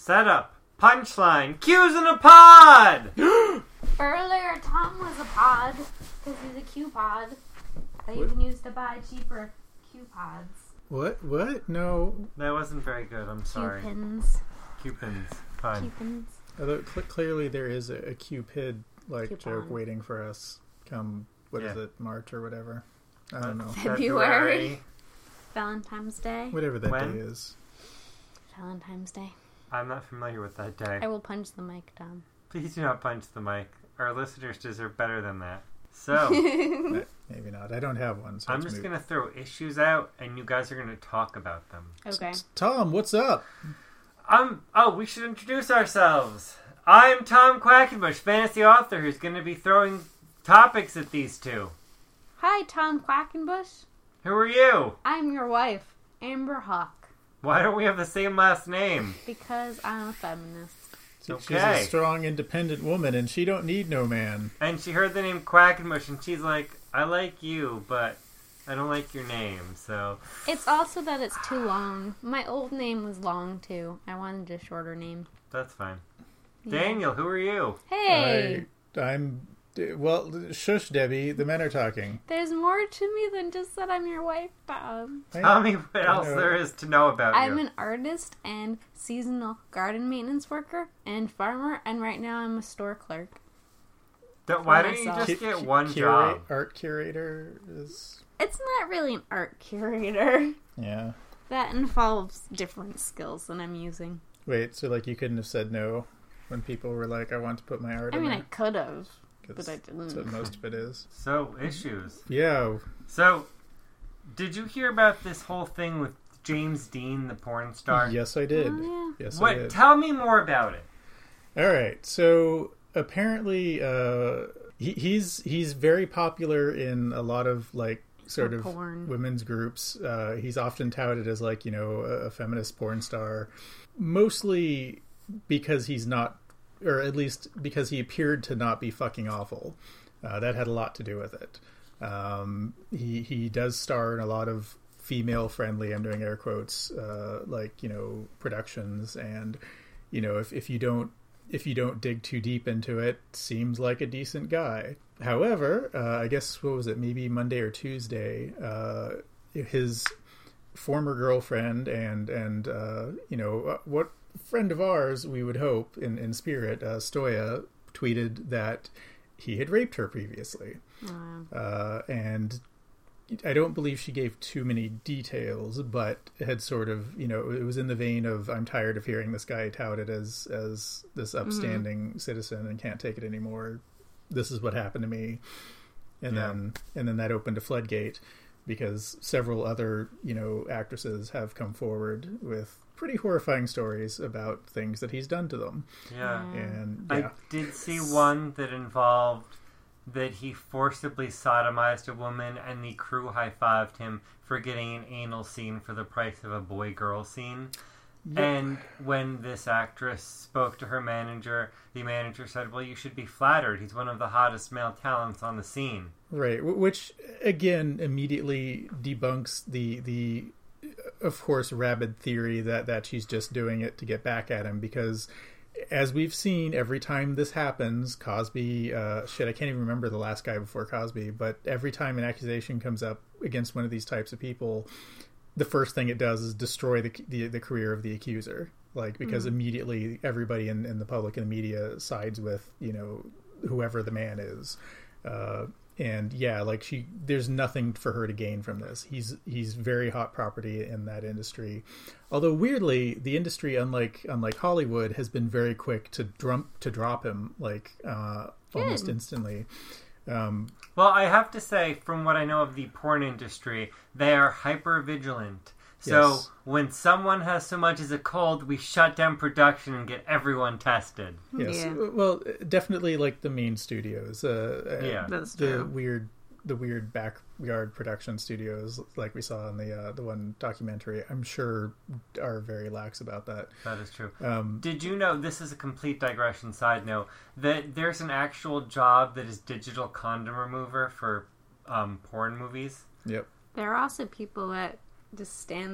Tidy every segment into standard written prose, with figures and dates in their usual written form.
Setup. Punchline. Q's in a pod! Earlier, Tom was a pod, because he's a Q-pod, that you can use to buy cheaper Q-pods. What? No. That wasn't very good, I'm sorry. Q-pins. Q-pins. Fine. Q-pins. Although clearly there is a Cupid Coupon. joke waiting for us come, is it, March or whatever. I don't know. February. Valentine's Day. Whatever that When? day is. Valentine's Day. I'm not familiar with that day. I will punch the mic, Tom. Please do not punch the mic. Our listeners deserve better than that. So, Maybe not. I don't have one. So I'm just going to throw issues out, and you guys are going to talk about them. Okay. Tom, what's up? We should introduce ourselves. I'm Tom Quackenbush, fantasy author, who's going to be throwing topics at these two. Hi, Tom Quackenbush. Who are you? I'm your wife, Amber Hawk, Why don't we have the same last name? because I'm a feminist. She's Okay. a strong, independent woman, and she don't need no man. And she heard the name Quackenbush, and she's like, I like you, but I don't like your name, so... It's also that it's too long. My old name was long, too. I wanted a shorter name. That's fine. Yeah. Daniel, who are you? Hey! Well, shush, Debbie. The men are talking. There's more to me than just that I'm your wife, Tom. Tell me what else there is to know about I'm you. an artist and seasonal garden maintenance worker and farmer, and right now I'm a store clerk. Why don't you myself. just get one job? Art curator is... It's not really an art curator. Yeah. That involves different skills than I'm using. Wait, so like you couldn't have said no when people were like, I want to put my art I in mean, there? I could have, 'Cause but I didn't. that's what most of it is. So, issues. Yeah. So, did you hear about this whole thing with James Dean, the porn star? Yes, I did. Oh, Yes, I did. What? Tell me more about it. All right. So apparently, he's very popular in a lot of like sort of porn. women's groups. He's often touted as like a feminist porn star, mostly because he's not, or at least because he appeared to not be fucking awful. That had a lot to do with it. He does star in a lot of female-friendly, I'm doing air quotes, productions, and if you don't dig too deep into it, seems like a decent guy. However, I guess what was it? Maybe Monday or Tuesday, his former girlfriend and what friend of ours we would hope in spirit, Stoya, tweeted that he had raped her previously. And I don't believe she gave too many details, but had sort of, it was in the vein of, I'm tired of hearing this guy touted as this upstanding citizen and can't take it anymore. This is what happened to me. And then that opened a floodgate because several other, actresses have come forward with pretty horrifying stories about things that he's done to them. Yeah. And I did see one that involved that he forcibly sodomized a woman and the crew high-fived him for getting an anal scene for the price of a boy-girl scene. Yep. And when this actress spoke to her manager, the manager said, well, you should be flattered. He's one of the hottest male talents on the scene. Right, which, again, immediately debunks the of course, rabid theory that she's just doing it to get back at him, because as we've seen, every time this happens, Cosby, I can't even remember the last guy before Cosby, but every time an accusation comes up against one of these types of people, the first thing it does is destroy the career of the accuser. Because immediately everybody in the public and the media sides with, whoever the man is. And yeah, there's nothing for her to gain from this. He's very hot property in that industry. Although weirdly, the industry, unlike Hollywood, has been very quick to drop him almost instantly. Well, I have to say, from what I know of the porn industry, they are hyper vigilant. So when someone has so much as a cold, we shut down production and get everyone tested. Yes, yeah. Well, definitely the main studios. That's true. The weird backyard production studios, like we saw in the one documentary, I'm sure are very lax about that. That is true. Did you know, this is a complete digression side note, that there's an actual job that is digital condom remover for porn movies? Yep. There are also people that just stand there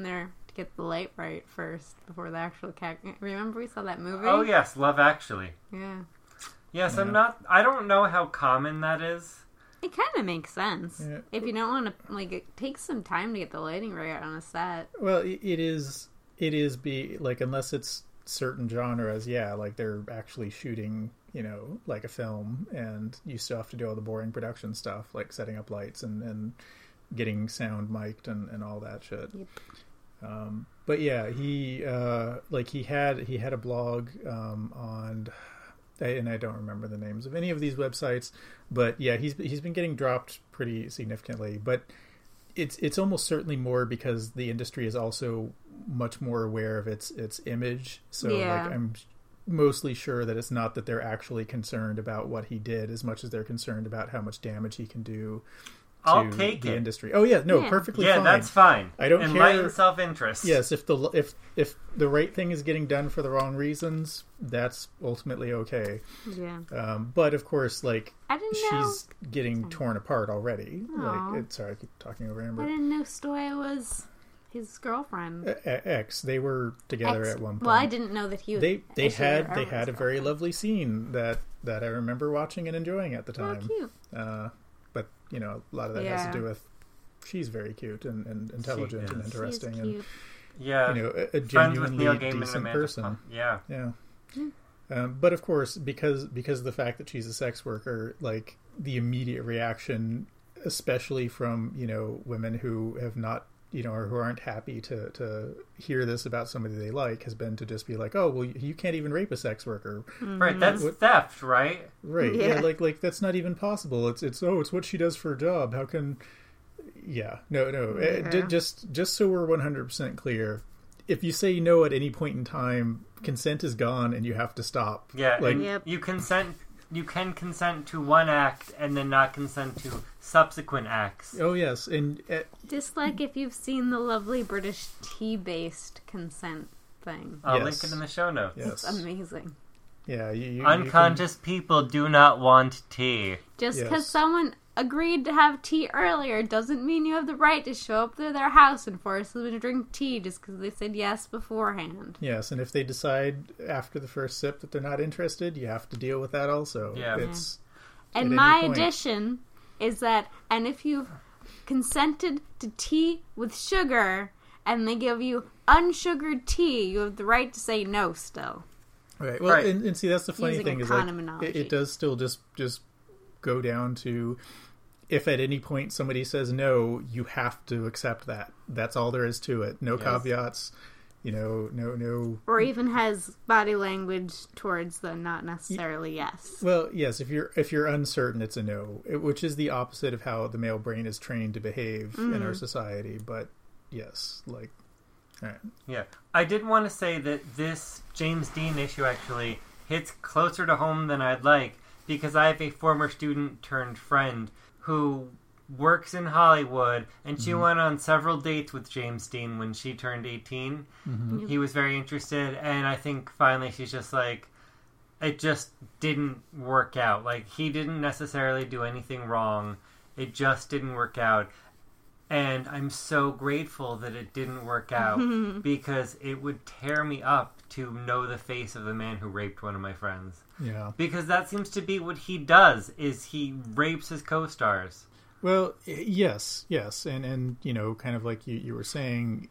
to get the light right first before the actual cat. Remember we saw that movie? Oh yes, Love Actually. Yeah. Yes, Yeah. I don't know how common that is. It kind of makes sense. Yeah. If you don't want to, like, it takes some time to get the lighting right on a set. Well, it is like, unless it's certain genres, yeah, like they're actually shooting, like a film, and you still have to do all the boring production stuff, like setting up lights and getting sound mic'd and all that shit. Yep. But yeah, he had a blog on, and I don't remember the names of any of these websites, but yeah, he's been getting dropped pretty significantly. But it's almost certainly more because the industry is also much more aware of its image. So Yeah. like, I'm mostly sure that it's not that they're actually concerned about what he did as much as they're concerned about how much damage he can do to I'll take the it. industry. Oh yeah, no, Yeah. perfectly Yeah, fine. that's fine. I don't Enlightened care. self-interest. Yes, if the right thing is getting done for the wrong reasons, that's ultimately okay. Yeah. But of course, like, I didn't know. she's getting torn apart already. Aw. Like, sorry, I keep talking over I Amber. didn't know Stoya was his girlfriend. X, they were together Ex- at one point. Well, I didn't know that he was. They actually had ever a his very girlfriend. lovely scene that I remember watching and enjoying at the Oh, time. cute. But a lot of that has Yeah. to do with she's very cute and intelligent and is. interesting, She's and cute. Yeah. a Friends with genuinely Neil Gaiman and decent Amanda person. Plum. Yeah. Yeah. But of course, because of the fact that she's a sex worker, like, the immediate reaction, especially from, women who have not, or who aren't happy to hear this about somebody they like, has been to just be like, oh, well, you can't even rape a sex worker. Right, that's What- theft, right? Right. Yeah. Yeah, like that's not even possible. It's what she does for a job. How can No. Yeah. Just so we're 100% clear, if you say no at any point in time, consent is gone and you have to stop. Yeah, Like, and Yep. you can consent to one act and then not consent to subsequent acts. oh yes, and Just like if you've seen the lovely British tea-based consent thing. I'll Yes. link it in the show notes. yes. It's amazing. Yeah, you Unconscious people do not want tea. Just because Yes. someone agreed to have tea earlier doesn't mean you have the right to show up to their house and force them to drink tea just because they said yes beforehand. Yes, and if they decide after the first sip that they're not interested, you have to deal with that also. Yeah. It's And At my any point. addition is that, and if you've consented to tea with sugar and they give you unsugared tea, you have the right to say no still. right. Well, Right. And see, that's the funny Using thing is, like, economy. it does still just go down to, if at any point somebody says no, you have to accept that. That's all there is to it. No Yes. caveats. No. Or even has body language towards the not necessarily yes. Well, yes. If you're uncertain, it's a no, which is the opposite of how the male brain is trained to behave in our society. But yes, like, all right. Yeah. I did want to say that this James Dean issue actually hits closer to home than I'd like, because I have a former student turned friend who works in Hollywood, and she went on several dates with James Dean when she turned 18. He was very interested, and I think finally she's just like, it just didn't work out. Like, he didn't necessarily do anything wrong. It just didn't work out. And I'm so grateful that it didn't work out, because it would tear me up to know the face of the man who raped one of my friends. Yeah. Because that seems to be what he does, is he rapes his co-stars. Well, yes, and kind of like you were saying,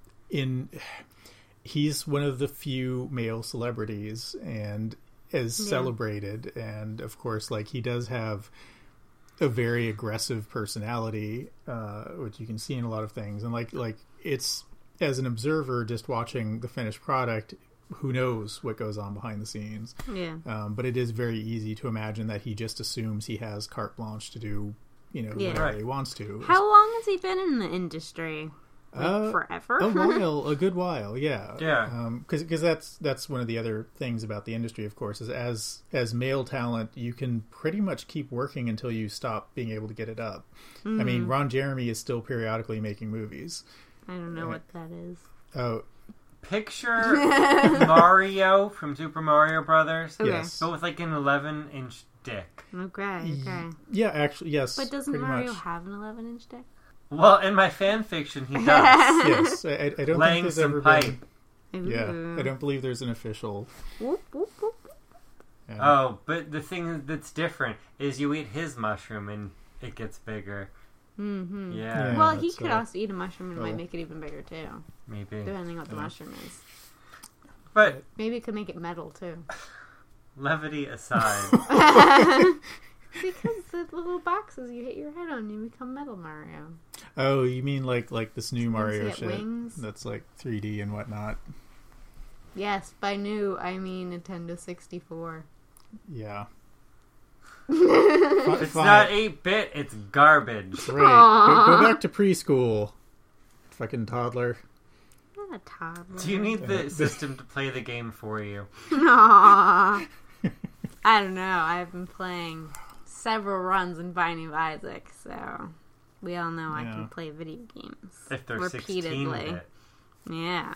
he's one of the few male celebrities and is celebrated, and of course, like, he does have a very aggressive personality, which you can see in a lot of things, and like it's, as an observer just watching the finished product, who knows what goes on behind the scenes. Yeah. But it is very easy to imagine that he just assumes he has carte blanche to do, Yeah. whatever Right. he wants to. How long has he been in the industry? Like, forever? A good while, yeah. Yeah. Because that's one of the other things about the industry, of course, is as male talent, you can pretty much keep working until you stop being able to get it up. I mean, Ron Jeremy is still periodically making movies. I don't know what that is. Oh, Picture Mario from Super Mario Brothers, Okay. yes. but with like an 11-inch dick. Okay. Yeah, actually, yes. But doesn't pretty Mario much. have an 11-inch dick? Well, in my fan fiction, he does. Yes, I don't Laying think there's some ever pipe. been. Yeah, I don't believe there's an official. Whoop, whoop, whoop. Yeah. Oh, but the thing that's different is you eat his mushroom and it gets bigger. Mm-hmm. Yeah, Yeah. Well, he that's could right. also eat a mushroom and it Oh. might make it even bigger too, maybe. depending what the Yeah. mushroom is. But Maybe it could make it metal too. levity aside, Because the little boxes you hit your head on, you become Metal Mario. Oh, you mean like this new Mario get shit wings? that's like 3D and whatnot? Yes, by new I mean Nintendo 64. Yeah. it's not 8-bit, it's garbage. Right. Go back to preschool. Fucking toddler. Not a toddler. Do you need the system to play the game for you? Aww. I don't know. I've been playing several runs in Binding of Isaac, so we all know I Yeah. can play video games If they're repeatedly. 16-bit. Yeah.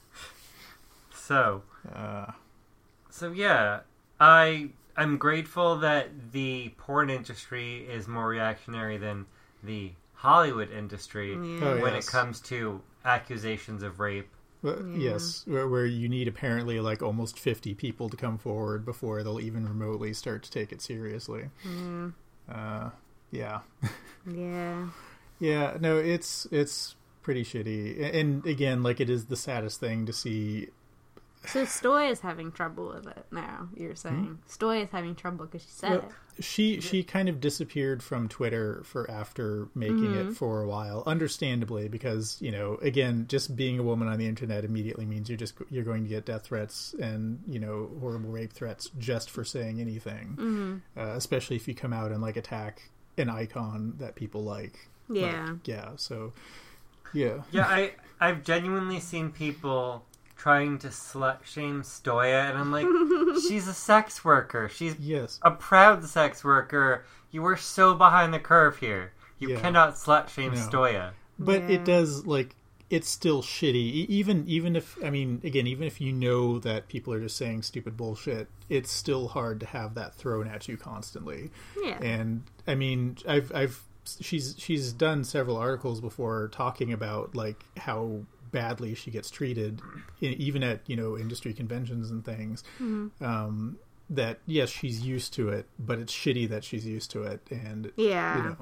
So Uh, yeah, I'm grateful that the porn industry is more reactionary than the Hollywood industry Yeah. Oh, when yes. it comes to accusations of rape. Yes, where you need apparently like almost 50 people to come forward before they'll even remotely start to take it seriously. Mm. Yeah. Yeah. Yeah, no, it's pretty shitty. And again, like it is the saddest thing to see. So Stoy is having trouble with it now, you're saying. Stoy is having trouble because she said Well, she kind of disappeared from Twitter for after making it for a while, understandably, because, you know, again, just being a woman on the internet immediately means you're going to get death threats and, you know, horrible rape threats just for saying anything. Especially if you come out and like attack an icon that people like. it. Yeah. Like, yeah, so yeah. Yeah, I've genuinely seen people trying to slut shame Stoya, and I'm like, she's a sex worker. She's Yes. a proud sex worker. You are so behind the curve here. You Yeah. cannot slut shame No. Stoya. But Yeah. it does, like, it's still shitty. Even if, I mean, again, even if you know that people are just saying stupid bullshit, it's still hard to have that thrown at you constantly. Yeah. And I mean, she's done several articles before talking about like how badly she gets treated, even at, you know, industry conventions and things. That yes, she's used to it, but it's shitty that she's used to it, and Yeah. you know.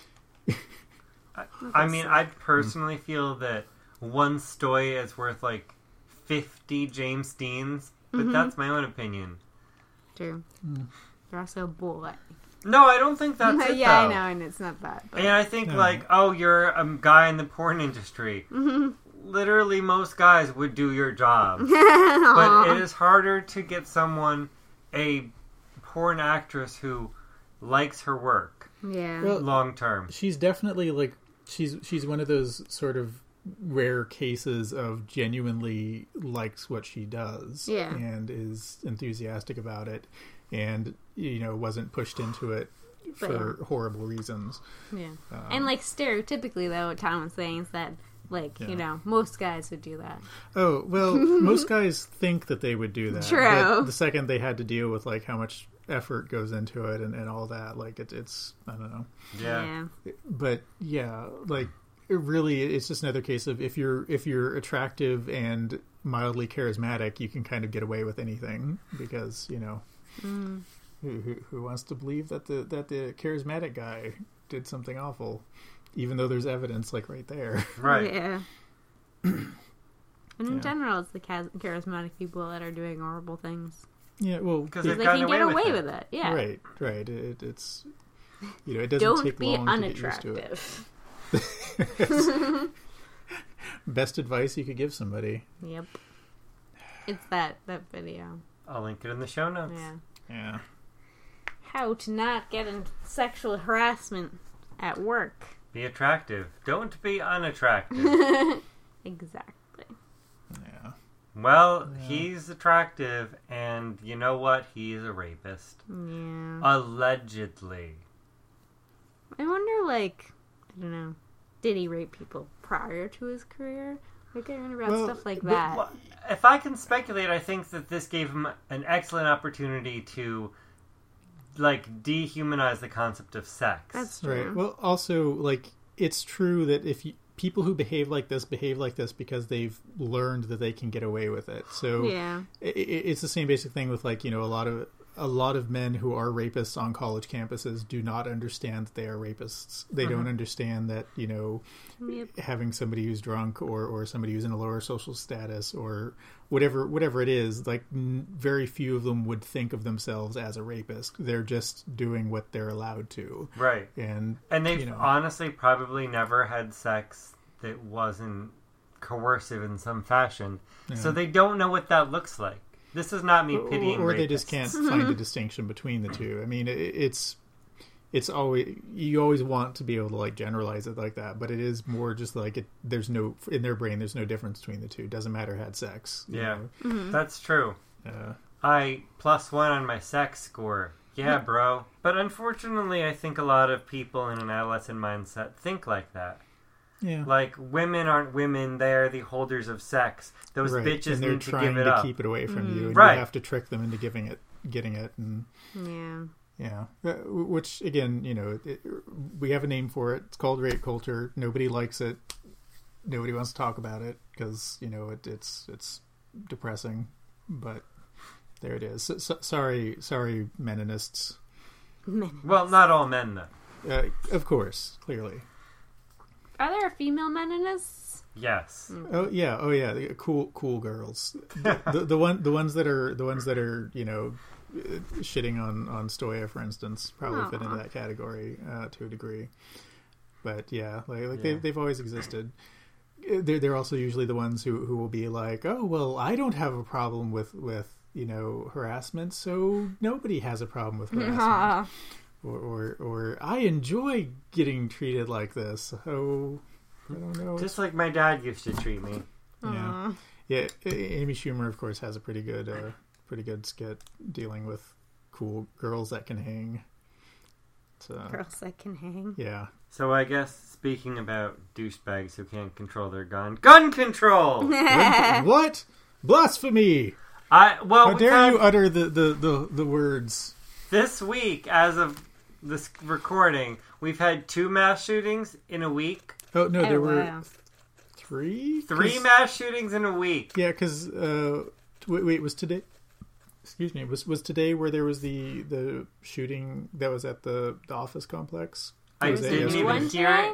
I mean, I personally feel that one Stoya is worth like 50 James Deans, but that's my own opinion. True. You're also a boy. No, I don't think that's it, yeah, though. I know, and it's not that. But... And I think, No. like, oh, you're a guy in the porn industry. Literally, most guys would do your job. But it is harder to get someone, a porn actress who likes her work Yeah. Well, long term. she's definitely like she's one of those sort of rare cases of genuinely likes what she does, Yeah. and is enthusiastic about it, and, you know, wasn't pushed into it for horrible reasons. Yeah. And, like, stereotypically, though, what Tom was saying is that, like, you know, most guys would do that. Oh, well, most guys think that they would do that. True. But the second they had to deal with, like, how much effort goes into it and all that, like, it's I don't know. Yeah. But yeah, like, really, it's just another case of if you're attractive and mildly charismatic, you can kind of get away with anything, because, you know, who wants to believe that the charismatic guy did something awful, even though there's evidence, like, right there. Right. Yeah. And in Yeah. general, it's the charismatic people that are doing horrible things. Yeah, well, Because They they've can gotten get away away with with it. Yeah. right. It's, you know, it doesn't Don't take be long to get used to it. unattractive. Best advice you could give somebody. Yep. It's that video. I'll link it in the show notes. Yeah. Yeah. How to not get in sexual harassment at work. Be attractive. Don't be unattractive. Exactly. Yeah. Well, he's attractive, and you know what? He's a rapist. Yeah. Allegedly. I wonder, like, I don't know, did he rape people prior to his career? Like, I wonder about Well, stuff like but- that. Well, if I can speculate, I think that this gave him an excellent opportunity to, like, dehumanize the concept of sex. That's true. Right. Well, also, like, it's true that people who behave like this because they've learned that they can get away with it. So Yeah. it's the same basic thing with like, a lot of men who are rapists on college campuses do not understand that they are rapists. They don't understand that, Yep. having somebody who's drunk or somebody who's in a lower social status or whatever it is, like very few of them would think of themselves as a rapist. They're just doing what they're allowed to. Right. And they've honestly probably never had sex that wasn't coercive in some fashion. Yeah. So they don't know what that looks like. This is not me pitying or rapists. they just can't find a distinction between the two. I mean, it's always, you always want to be able to like generalize it like that, but it is more just like there's no, in their brain there's no difference between the two. Doesn't matter who had sex. Yeah. Mm-hmm. That's true. I +1 on my sex score. Yeah, bro. But unfortunately, I think a lot of people in an adolescent mindset think like that. Yeah. Like, women aren't women, they're the holders of sex. Those Right. bitches and they're need to trying give it to up. keep it away from you, and Right. you have to trick them into getting it, and Yeah. yeah, which again, we have a name for it. It's called rape culture. Nobody likes it. Nobody wants to talk about it because it's depressing. But there it is. Sorry, meninists. Well, not all men, though. Of course, clearly. Are there female meninists? Yes. Oh yeah, the cool girls. the ones that are shitting on Stoya, for instance, probably fit into that category to a degree. But yeah, like they've always existed. They're also usually the ones who will be like, oh well, I don't have a problem with harassment, so nobody has a problem with harassment. Or I enjoy getting treated like this. Oh, I don't know. Just like my dad used to treat me. Yeah. Yeah. Amy Schumer, of course, has a pretty good skit dealing with cool girls that can hang. So, Girls that can hang. yeah. So I guess, speaking about douchebags who can't control their gun control! What? Blasphemy! Well, How dare you utter the words? This week, as of this recording, we've had 2 mass shootings in a week. Oh no, there were Wow. 3. 3 mass shootings in a week. Yeah, because wait, was today? Excuse me. Was today where there was the shooting that was at the office complex? I Was that didn't yesterday? even hear it.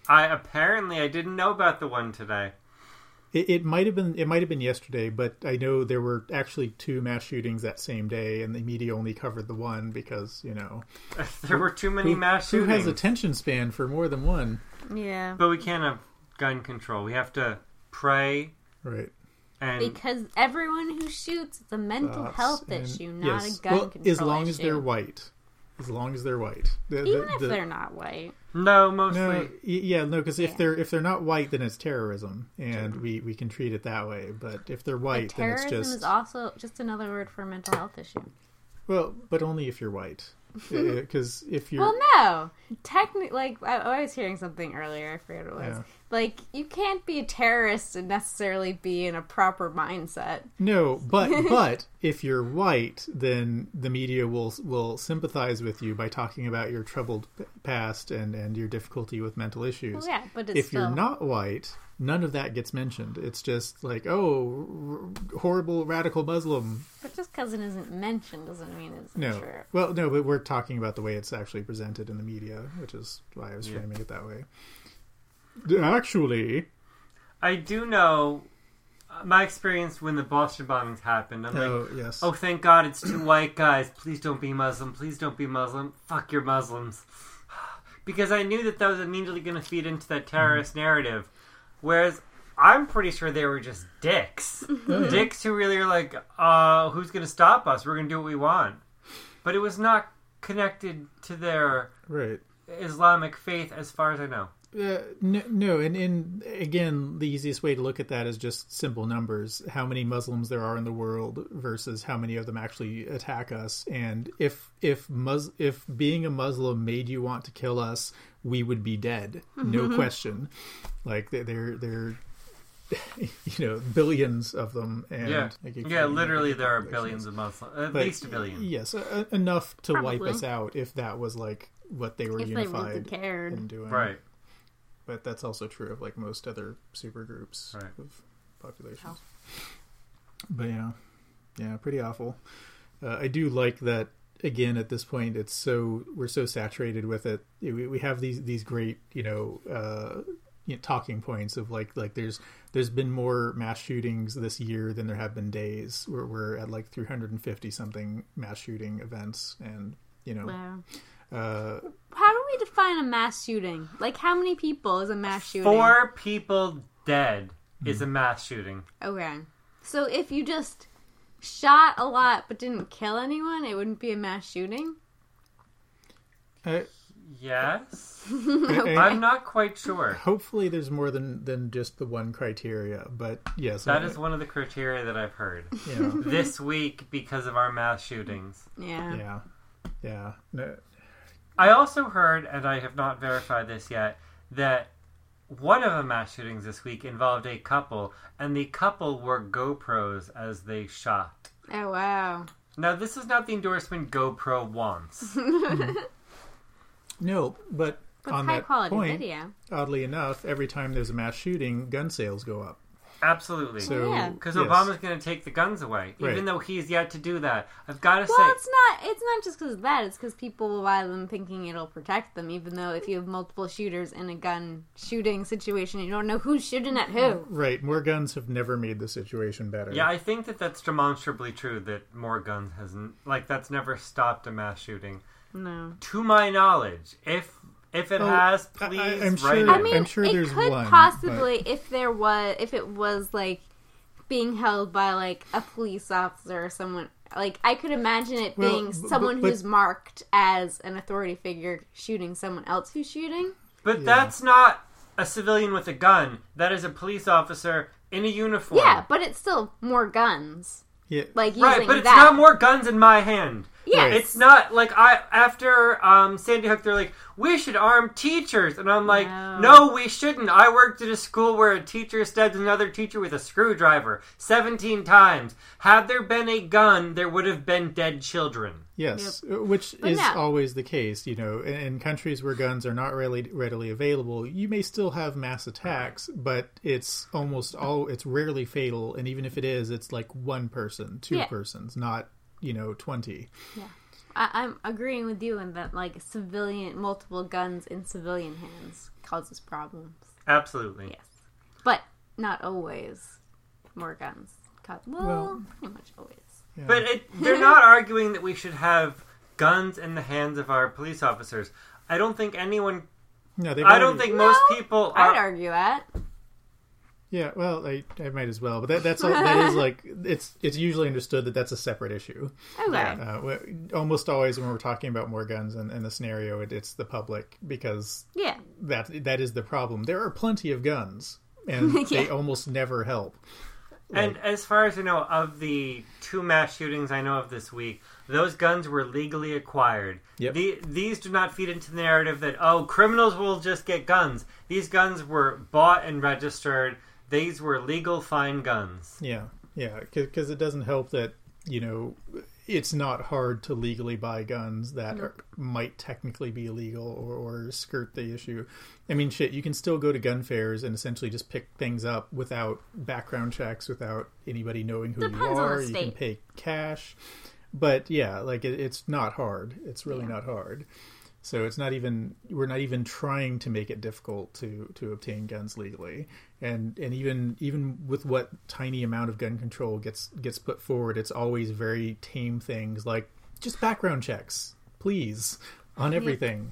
I didn't know about the one today. It might have been yesterday, but I know there were actually 2 mass shootings that same day, and the media only covered the one because There were too many mass who shootings. has attention span for more than one? Yeah. But we can't have gun control. We have to pray Right. and Because everyone who shoots, it's a mental health issue, not yes. a gun well, control as long issue. as they're white. As long as they're white. Even if they're not white. no, mostly. No, because if they're not white, then it's terrorism, and we can treat it that way. But if they're white, But then it's terrorism just is also just another word for a mental health issue. well, but only if you're white. Because if you're Well, no. Technically, like, I was hearing something earlier. I forget what it was. Yeah. Like, you can't be a terrorist and necessarily be in a proper mindset. no, but if you're white, then the media will sympathize with you by talking about your troubled past and your difficulty with mental issues. Well, yeah, but it's If still... you're not white, none of that gets mentioned. It's just like, horrible radical Muslim. But just because it isn't mentioned doesn't mean it's No. true. Well, no, but we're talking about the way it's actually presented in the media, which is why I was framing it that way. Actually, I do know my experience when the Boston bombings happened. I'm like, yes. oh, thank God it's 2 white guys. Please don't be Muslim. Please don't be Muslim. Fuck your Muslims. Because I knew that was immediately going to feed into that terrorist narrative. Whereas I'm pretty sure they were just dicks. Dicks who really are like, who's going to stop us? We're going to do what we want. But it was not connected to their Right. Islamic faith as far as I know. No, and again, the easiest way to look at that is just simple numbers. How many Muslims there are in the world versus how many of them actually attack us. And if being a Muslim made you want to kill us, we would be dead, no question. Like they're billions of them. And literally there are billions of Muslims, at least a billion. Yes, enough to wipe Probably. us out if that was like what they were If they unified really cared. in doing. Right. but that's also true of like most other supergroups Right. of populations. But yeah, pretty awful. I do like that. Again, at this point, we're so saturated with it. We have these great, talking points of like there's been more mass shootings this year than there have been days. We're at like 350 something mass shooting events, and Wow. How do we define a mass shooting? Like, how many people is a mass shooting? 4 people dead is a mass shooting. Okay. So if you just shot a lot but didn't kill anyone, it wouldn't be a mass shooting? Yes. Okay. I'm not quite sure. Hopefully, there's more than just the one criteria, but yes, That is one of the criteria that I've heard. Yeah, This week, because of our mass shootings. Yeah. yeah. No, I also heard, and I have not verified this yet, that one of the mass shootings this week involved a couple, and the couple wore GoPros as they shot. Oh, wow. Now, this is not the endorsement GoPro wants. no, but But on high that quality point, video. oddly enough, every time there's a mass shooting, gun sales go up. Absolutely. So Yeah. Because yes. Obama's going to take the guns away, even Right. though he's yet to do that. I've got to Well, say, it's not just because of that. It's because people will buy them thinking it'll protect them, even though if you have multiple shooters in a gun shooting situation, you don't know who's shooting at who. Right, more guns have never made the situation better. yeah, I think that's demonstrably true that more guns hasn't, that's never stopped a mass shooting. No. To my knowledge, if it has, please I'm write sure- it. I mean, I'm sure it there's could one, possibly, if it was like being held by like a police officer or someone. Like, I could imagine it Well, being someone but- who's marked as an authority figure shooting someone else who's shooting. But Yeah. that's not a civilian with a gun. That is a police officer in a uniform. Yeah, but it's still more guns. Yeah. Like, using Right, but it's that. not more guns in my hand. Yes. It's not like after Sandy Hook, they're like, we should arm teachers, and I'm like, no, we shouldn't. I worked at a school where a teacher stabbed another teacher with a screwdriver 17 times. Had there been a gun, there would have been dead children. Yes, which But is no. always the case. In countries where guns are not really readily available, you may still have mass attacks, but it's it's rarely fatal. And even if it is, it's like one person, two persons, not 20. Yeah. I'm agreeing with you in that, like, multiple guns in civilian hands causes problems. Absolutely. Yes. But not always more guns. Well, pretty much always. Yeah. But they're not arguing that we should have guns in the hands of our police officers. I don't think anyone... No, I don't think most people are... I'd argue that. Yeah, well, I might as well, but that's all. That is like it's usually understood that that's a separate issue. Okay. Almost always when we're talking about more guns in the scenario, it's the public, because Yeah. that is the problem. There are plenty of guns, and they almost never help. And as far as I know, of the 2 mass shootings I know of this week, those guns were legally acquired. Yep. These do not feed into the narrative that, criminals will just get guns. These guns were bought and registered. These were legal, fine guns. Yeah, because it doesn't help that it's not hard to legally buy guns that might technically be illegal or skirt the issue. I mean, shit, you can still go to gun fairs and essentially just pick things up without background checks, without anybody knowing who Depends you on are. the You can state. pay cash. But yeah, like it's not hard. It's really not hard. So we're not even trying to make it difficult to obtain guns legally. And even with what tiny amount of gun control gets put forward, it's always very tame things like just background checks, please, on everything.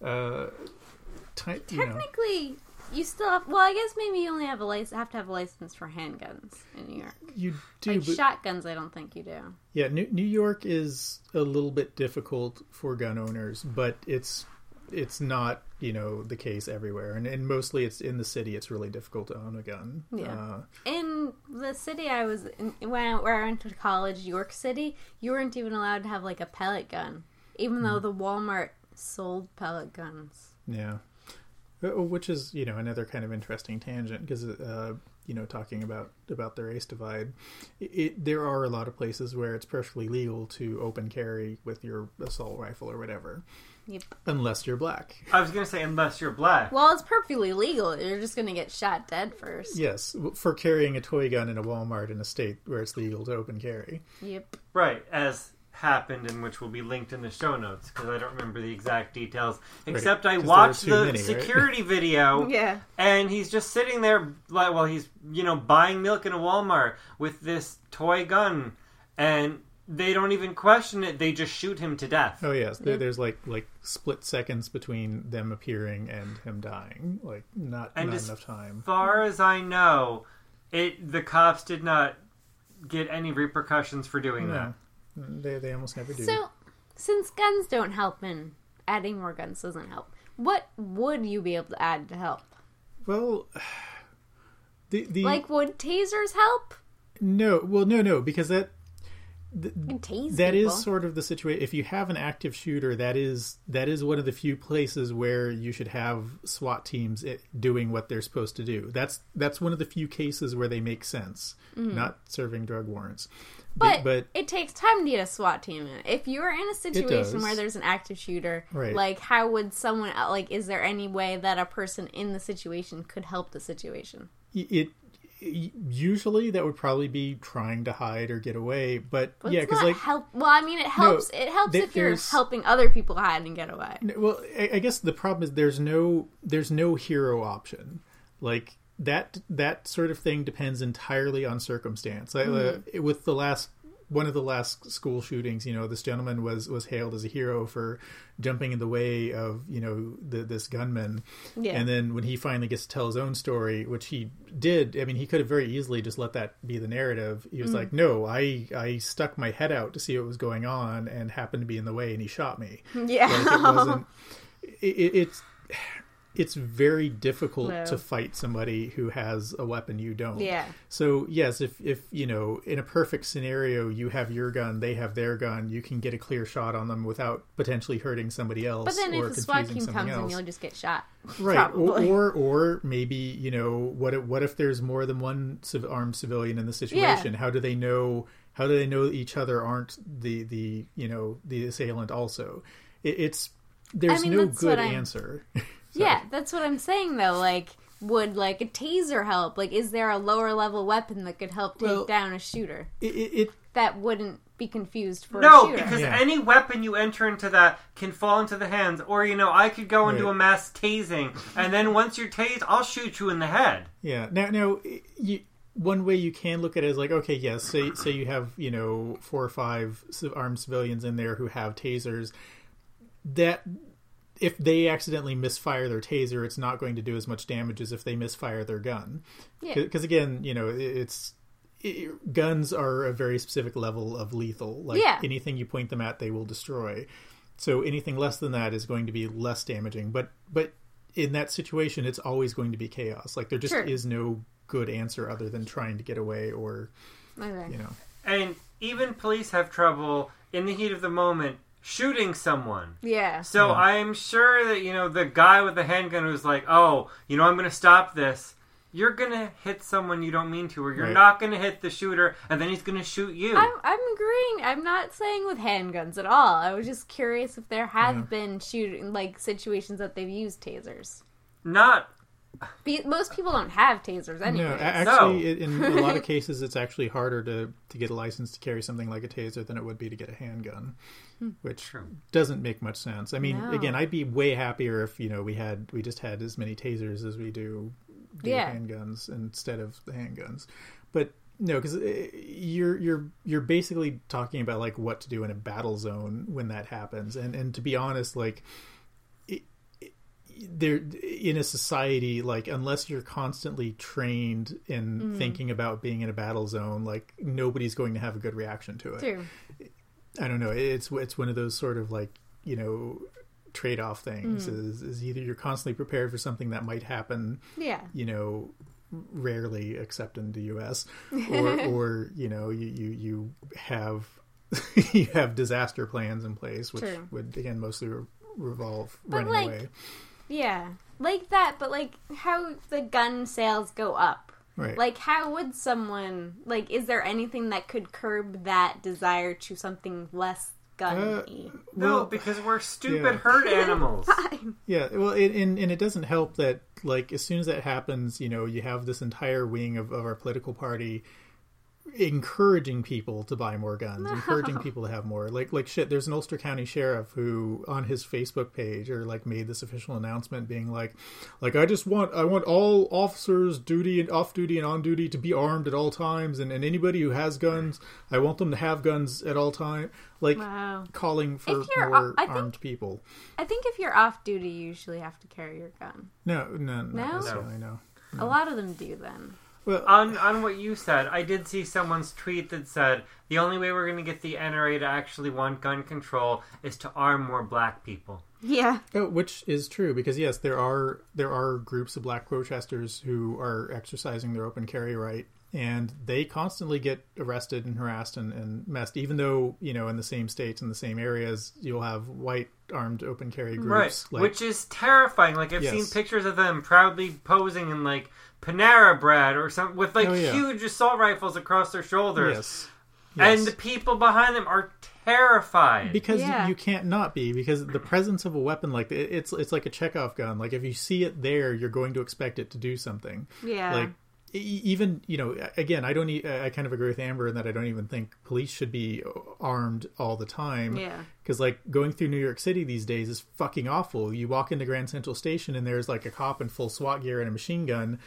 Technically, you still have... Well, I guess maybe you only have to have a license for handguns in New York. You do, Like but shotguns, I don't think you do. yeah, New York is a little bit difficult for gun owners, but it's not the case everywhere, and mostly it's in the city. It's really difficult to own a gun. Yeah. In the city I was in, where I went to college, York City, you weren't even allowed to have like a pellet gun, even though the Walmart sold pellet guns. Yeah. Which is, another kind of interesting tangent, because, talking about the race divide, there are a lot of places where it's perfectly legal to open carry with your assault rifle or whatever. Yep. Unless you're black. I was going to say, unless you're black. Well, it's perfectly legal. You're just going to get shot dead first. Yes, for carrying a toy gun in a Walmart in a state where it's legal to open carry. Yep. Right, as happened, and which will be linked in the show notes, because I don't remember the exact details. Except I watched the security video, Yeah. and he's just sitting there while he's, buying milk in a Walmart with this toy gun, and they don't even question it. They just shoot him to death. Oh yes, there's like split seconds between them appearing and him dying. Like not enough time. As far as I know, the cops did not get any repercussions for doing that. They almost never do. So, since guns don't help and adding more guns doesn't help, what would you be able to add to help? Well, would tasers help? No, because that That is sort of the situation. If you have an active shooter, that is one of the few places where you should have SWAT teams doing what they're supposed to do. That's one of the few cases where they make sense, not serving drug warrants. But it takes time to get a SWAT team in. If you're in a situation where there's an active shooter, right. like how would someone is there any way that a person in the situation could help the situation? Usually that would probably be trying to hide or get away, but yeah, because help. Well, I mean, it helps. No, it helps if you're helping other people hide and get away. Well, I guess the problem is there's no hero option. Like that sort of thing depends entirely on circumstance. With one of the last school shootings, this gentleman was hailed as a hero for jumping in the way of, this gunman. Yeah. And then when he finally gets to tell his own story, which he did, I mean, he could have very easily just let that be the narrative. He was like, no, I stuck my head out to see what was going on and happened to be in the way and he shot me. Yeah. Like it's very difficult to fight somebody who has a weapon you don't. Yeah. So yes, if in a perfect scenario you have your gun, they have their gun, you can get a clear shot on them without potentially hurting somebody else. But then or if the SWAT team comes in, you'll just get shot. Right. Or maybe, what if there's more than one armed civilian in the situation? Yeah. How do they know each other aren't the assailant also? There's no good answer. So. Yeah, that's what I'm saying, though. Would, a taser help? Is there a lower-level weapon that could help take down a shooter? That wouldn't be confused for a shooter. No, because any weapon you enter into that can fall into the hands. Or, I could go and do a mass tasing, and then once you're tased, I'll shoot you in the head. Yeah. Now one way you can look at it is okay, yes, say you have, 4 or 5 armed civilians in there who have tasers. That... if they accidentally misfire their taser, it's not going to do as much damage as if they misfire their gun. Yeah. Because again, guns are a very specific level of lethal. Anything you point them at, they will destroy. So anything less than that is going to be less damaging. But in that situation, it's always going to be chaos. There just is no good answer other than trying to get away or, And even police have trouble in the heat of the moment shooting someone. Yeah. So I'm sure that, the guy with the handgun who's like, I'm going to stop this. You're going to hit someone you don't mean to, or you're not going to hit the shooter, and then he's going to shoot you. I'm agreeing. I'm not saying with handguns at all. I was just curious if there have been shooting, situations that they've used tasers. Most people don't have tasers anyway. No, actually, in a lot of cases, it's actually harder to get a license to carry something like a taser than it would be to get a handgun, which doesn't make much sense. I mean, again, I'd be way happier if we just had as many tasers as we do handguns instead of the handguns. But no, because you're basically talking about what to do in a battle zone when that happens, and to be honest, there in a society unless you're constantly trained in thinking about being in a battle zone, nobody's going to have a good reaction to it. True. I don't know. It's one of those sort of trade-off things. Is either you're constantly prepared for something that might happen. Yeah. Rarely, except in the U.S. or you have you have disaster plans in place, which would again mostly revolve running away. Yeah, that, but how the gun sales go up. Right. Like, how would someone, like, is there anything that could curb that desire to something less gun-y? No, because we're stupid herd animals. Fine. Yeah, well, and it doesn't help that, like, as soon as that happens, you know, you have this entire wing of our political party encouraging people to buy more guns, encouraging people to have more. Like shit, there's an Ulster County sheriff who, on his Facebook page, or like made this official announcement being like I want all officers off duty and on duty to be armed at all times, and anybody who has guns, I want them to have guns at all time. Like, Wow. calling for If you're armed people. I think if you're off duty, you usually have to carry your gun. No, not No? necessarily, no. A lot of them do then. Well, On what you said, I did see someone's tweet that said the only way we're going to get the NRA to actually want gun control is to arm more black people. Yeah. which is true, because yes, there are groups of black protesters who are exercising their open carry right, and they constantly get arrested and harassed and messed, even though, you know, in the same states, in the same areas, you'll have white armed open carry groups. Right, which is terrifying. Like, I've Yes. seen pictures of them proudly posing in, like, Panera Bread or something with, like, Oh, yeah. huge assault rifles across their shoulders. Yes. And the people behind them are terrified. Because Yeah. you can't not be, because the presence of a weapon like that, it's like a Chekhov gun. Like, if you see it there, you're going to expect it to do something. Yeah. Like, even, you know, again, I kind of agree with Amber in that I don't even think police should be armed all the time. Yeah. Because, like, going through New York City these days is fucking awful. You walk into Grand Central Station and there's like a cop in full SWAT gear and a machine gun.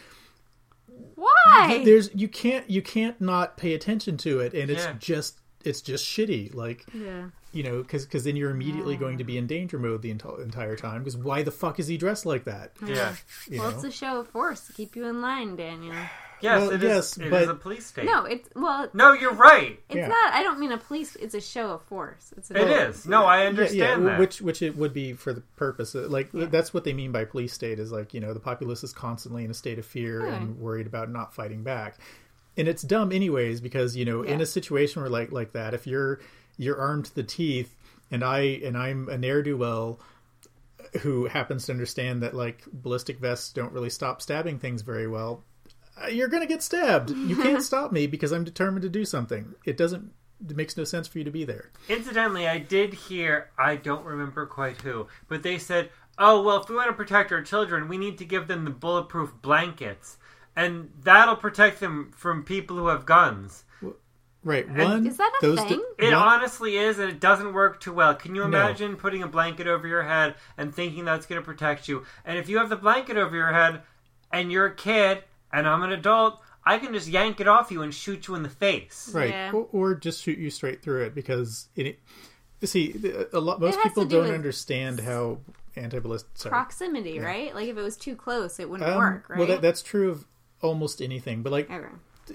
Why? You can't not pay attention to it, and it's Yeah. just shitty. Like, Yeah. you know, because then you're immediately going to be in danger mode the entire time. Because why the fuck is he dressed like that? Yeah. You Well, know? it's a show of force to keep you in line, Daniel. Yes, Well, it yes, is. It but- is a police state. No, it's No, you're right. it's Yeah. not. I don't mean a police. It's a show of force. It's a It is. No, I Yeah, understand that. which it would be for the purpose of, like, that's what they mean by police state, is like, you know, the populace is constantly in a state of fear and worried about not fighting back, and it's dumb anyways, because, you know, in Yeah. a situation where like that, if you're armed to the teeth, and I'm a ne'er-do-well who happens to understand that, like, ballistic vests don't really stop stabbing things very well, you're gonna get stabbed. You can't stop me because I'm determined to do something. It makes no sense for you to be there. Incidentally, I did hear, I don't remember quite who, but they said, oh, well, if we want to protect our children, we need to give them the bulletproof blankets. And that'll protect them from people who have guns. Right. And is that a thing? It one- honestly is, and it doesn't work too well. Can you imagine putting a blanket over your head and thinking that's going to protect you? And if you have the blanket over your head and you're a kid and I'm an adult, I can just yank it off you and shoot you in the face. Right, Yeah. or just shoot you straight through it, because most has people to do don't with understand how anti-ballistic proximity, right? Like if it was too close, it wouldn't work, right? Well, that's true of almost anything, but like Okay.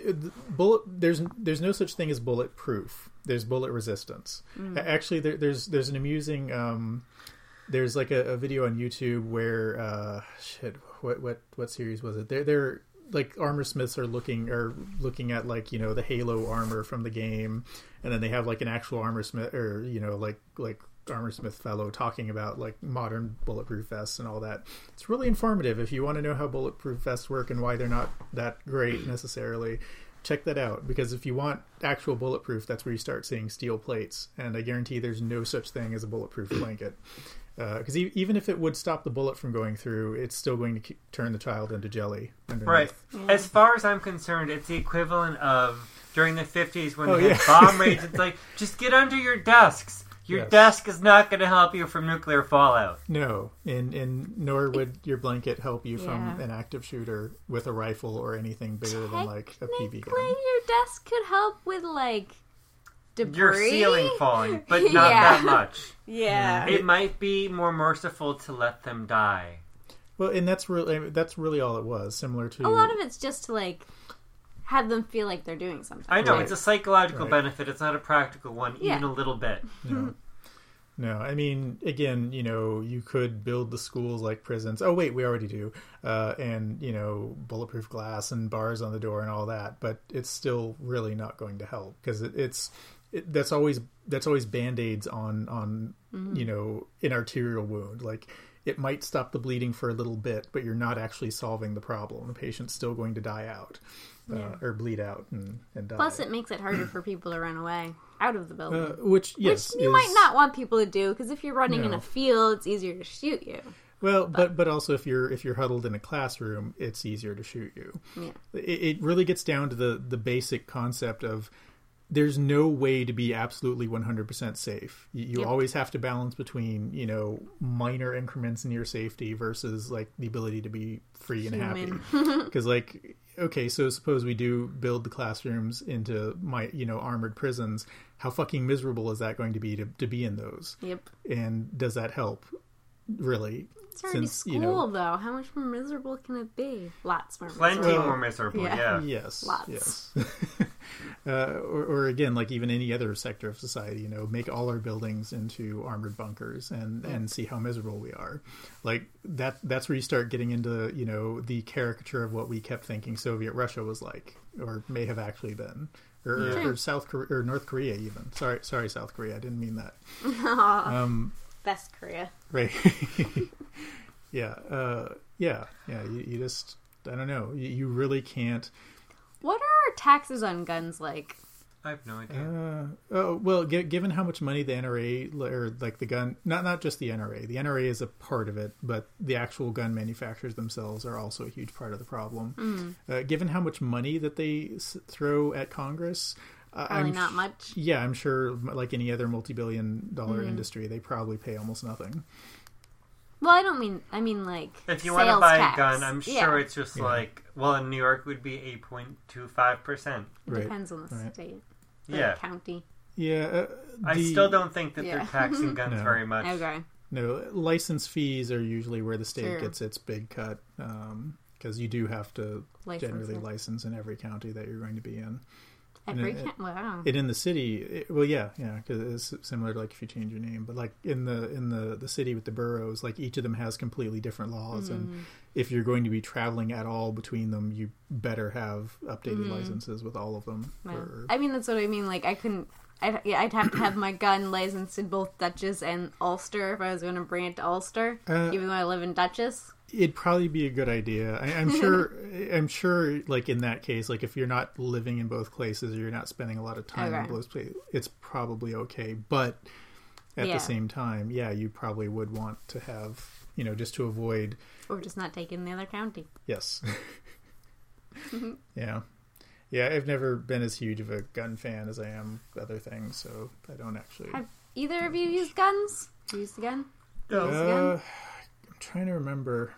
there's no such thing as bulletproof. There's bullet resistance. Actually, there's an amusing there's like a video on YouTube where what series was it? They're like armor smiths are looking at, like, you know, the Halo armor from the game, and then they have like an actual armor smith, or, you know, like armor smith fellow talking about like modern bulletproof vests and all that. It's really informative if you want to know how bulletproof vests work and why they're not that great necessarily. Check that out, because if you want actual bulletproof, that's where you start seeing steel plates, and I guarantee there's no such thing as a bulletproof blanket. Because even if it would stop the bullet from going through, it's still going to turn the child into jelly underneath. Right. Yeah. As far as I'm concerned, it's the equivalent of during the 50s when Oh, they had yeah. bomb raids. It's like, just get under your desks. Your Yes. desk is not going to help you from nuclear fallout. No, and nor would your blanket help you from Yeah. an active shooter with a rifle or anything bigger than like a PV Technically, gun. your desk could help with like debris. Your ceiling falling, but not Yeah. that much. Yeah. It might be more merciful to let them die. Well, and that's really all it was. Similar to A lot of it's just to like have them feel like they're doing something. I know, Right. it's a psychological Right. benefit. It's not a practical one, Yeah. even a little bit. No, I mean, again, you know, you could build the schools like prisons. Oh, wait, we already do. And, you know, bulletproof glass and bars on the door and all that. But it's still really not going to help, because that's always Band-Aids on you know, an arterial wound. Like, it might stop the bleeding for a little bit, but you're not actually solving the problem. The patient's still going to die out or bleed out and die. Plus, it makes it harder for people to run away out of the building. Which you might not want people to do, because if you're running in No. a field, it's easier to shoot you. Well, but also if you're huddled in a classroom, it's easier to shoot you. Yeah. It really gets down to the basic concept of there's no way to be absolutely 100% safe. You Yep. always have to balance between, minor increments in your safety versus like the ability to be free and happy. Because okay, so suppose we do build the classrooms into armored prisons. How fucking miserable is that going to be to be in those? Yep. And does that help? Really? It's already Since, school, though. How much more miserable can it be? Lots more Plenty miserable. more miserable, Yeah. yeah. Yes. Lots. Yes. Or again, like even any other sector of society, make all our buildings into armored bunkers and see how miserable we are. Like that's where you start getting into, the caricature of what we kept thinking Soviet Russia was like, or may have actually been. Or South Korea, or North Korea even. Sorry, South Korea. I didn't mean that. Best Korea. Right. Yeah. You just, I don't know. You really can't. What are our taxes on guns like? I have no idea. Well, given how much money the NRA, or like the gun, not just the NRA. The NRA is a part of it, but the actual gun manufacturers themselves are also a huge part of the problem. Given how much money that they throw at Congress, Probably not much. Yeah, I'm sure, like any other multi-billion-dollar industry, they probably pay almost nothing. Well, I mean like If you want to sales buy tax. a gun, I'm sure Yeah. it's just in New York it would be 8.25%. It Right. depends on the Right. state. The Yeah. county. Yeah, I still don't think that they're Yeah. taxing guns No. very much. Okay. No, license fees are usually where the state Sure. gets its big cut, because you do have to License generally it. license in every county that you're going to be in. Every And wow. And in the city, because it's similar to like if you change your name, but like in the city with the boroughs, like each of them has completely different laws, and if you're going to be traveling at all between them, you better have updated licenses with all of them. Well, I mean, that's what I mean. Like, I'd have to have my gun licensed in both Dutchess and Ulster if I was going to bring it to Ulster, even though I live in Dutchess. It'd probably be a good idea. I'm sure. I'm sure. Like in that case, like if you're not living in both places or you're not spending a lot of time in both places, it's probably okay. But at the same time, you probably would want to have, just to avoid, Or just not take it in the other county. yes, yeah. I've never been as huge of a gun fan as I am other things, so I don't actually. Have either of you used guns? Used a gun? No. Used a gun? I'm trying to remember.